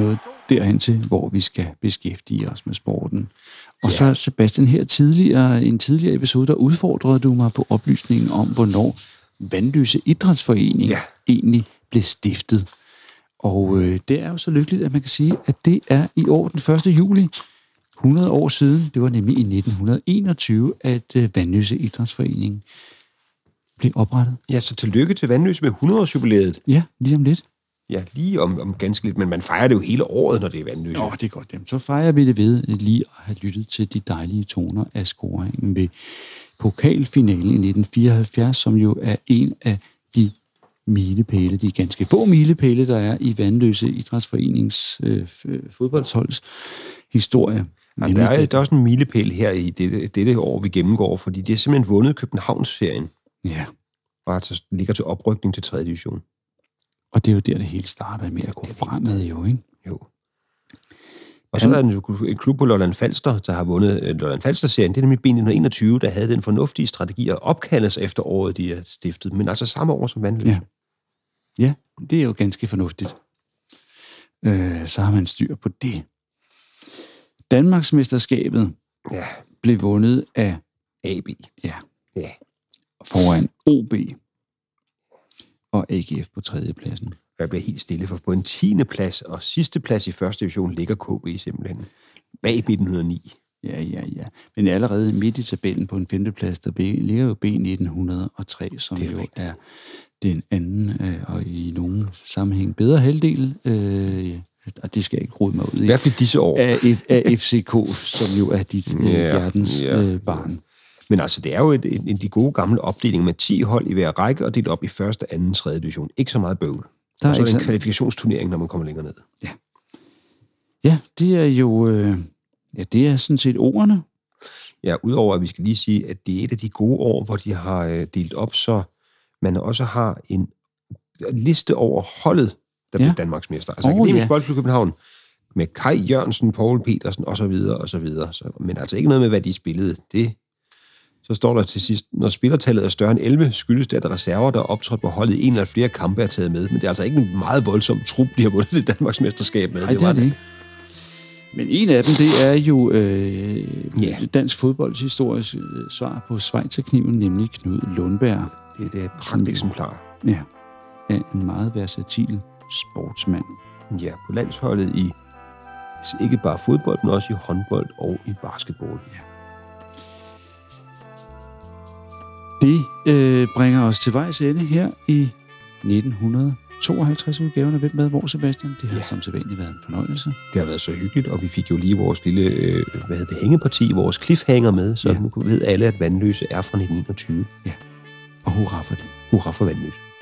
derhen til, hvor vi skal beskæftige os med sporten. Og ja. så Sebastian, her tidligere, en tidligere episode, der udfordrede du mig på oplysningen om, hvornår Vanløse Idrætsforening ja. egentlig blev stiftet. Og øh, det er jo så lykkeligt, at man kan sige, at det er i år den første juli, hundrede år siden, det var nemlig i nitten enogtyve, at øh, Vanløse Idrætsforening blev oprettet. Ja, så tillykke til Vanløse med hundrede-årsjubilæet. Ja, lige om lidt. Ja, lige om, om ganske lidt, men man fejrer det jo hele året, når det er Vanløse. Nå, det er godt. Jamen, så fejrer vi det ved lige at have lyttet til de dejlige toner af scoringen ved pokalfinalen i nitten fireoghalvfjerds, som jo er en af de milepæle, de ganske få milepæle, der er i Vanløse Idrætsforenings øh, fodboldsholds historie. Ja, der, er, der er også en milepæl her i dette, dette år, vi gennemgår, fordi det er simpelthen vundet Københavnsserien. Ja. Og altså ligger til oprykning til tredje division. Og det er jo der, det hele starter med at gå fremad, jo, ikke? Jo. Og så er der en, en klub på Lolland Falster, der har vundet uh, Lolland Falster-serien. Det er nemlig B nitten enogtyve, der havde den fornuftige strategi at opkaldes efter året, de er stiftet. Men altså samme år som Vanløse. Ja. Ja, det er jo ganske fornuftigt. Øh, så har man styr på det. Danmarksmesterskabet ja. blev vundet af A B. Ja. ja. Foran O B og A G F på tredjepladsen. Jeg bliver helt stille, for på en tiende plads og sidste plads i første division ligger K B simpelthen. Bag B nitten hundrede og ni. Ja, ja, ja. Men allerede midt i tabellen på en femteplads, der ligger jo B nitten hundrede og tre, som er jo rigtigt. Er den anden, øh, og i nogen sammenhæng bedre halvdel, øh, og det skal jeg ikke rode mig ud i. I hvert fald disse år. Af, af F C K, som jo er dit øh, ja, hjertens ja. øh, barn. Men altså, det er jo et, en, en de gode gamle opdelinger med ti hold i hver række, og delt op i første, anden, tredje division. Ikke så meget bøvl. Der og så er det en kvalifikationsturnering, når man kommer længere ned. Ja, ja det er jo... Øh, ja, det er sådan set ordene. Ja, udover at vi skal lige sige, at det er et af de gode år, hvor de har øh, delt op, så man også har en liste over holdet, der ja. blev Danmarksmester. Altså oh, Akademisk ja. Boldklub København med Kai Jørgensen, Poul Petersen osv. osv. Så, men altså ikke noget med, hvad de spillede. Det, så står der til sidst, når spillertallet er større end elleve, skyldes det, at reserver, der er optrådt på holdet i en eller flere kampe, er taget med. Men det er altså ikke en meget voldsom trup, de har vundet det Danmarksmesterskab med. Nej, det, det er det ikke. Men en af dem, det er jo øh, yeah. dansk fodbolds historiske svar på schweizerkniven, nemlig Knud Lundberg. Det er det pragteksemplar. Ja, er en meget versatil sportsmand. Ja, på landsholdet i ikke bare fodbold, men også i håndbold og i basketball. Ja. Det øh, bringer os til vejs ende her i nitten tooghalvtreds-udgaven af Hvem Hvad Hvor, Sebastian. Det har ja. som sædvanligt været en fornøjelse. Det har været så hyggeligt, og vi fik jo lige vores lille øh, hvad hedder det, hængeparti, vores cliffhanger med, så ja. nu ved alle, at Vanløse er fra nitten enogtyve. Ja, og hurra for det. Hurra for Vanløse.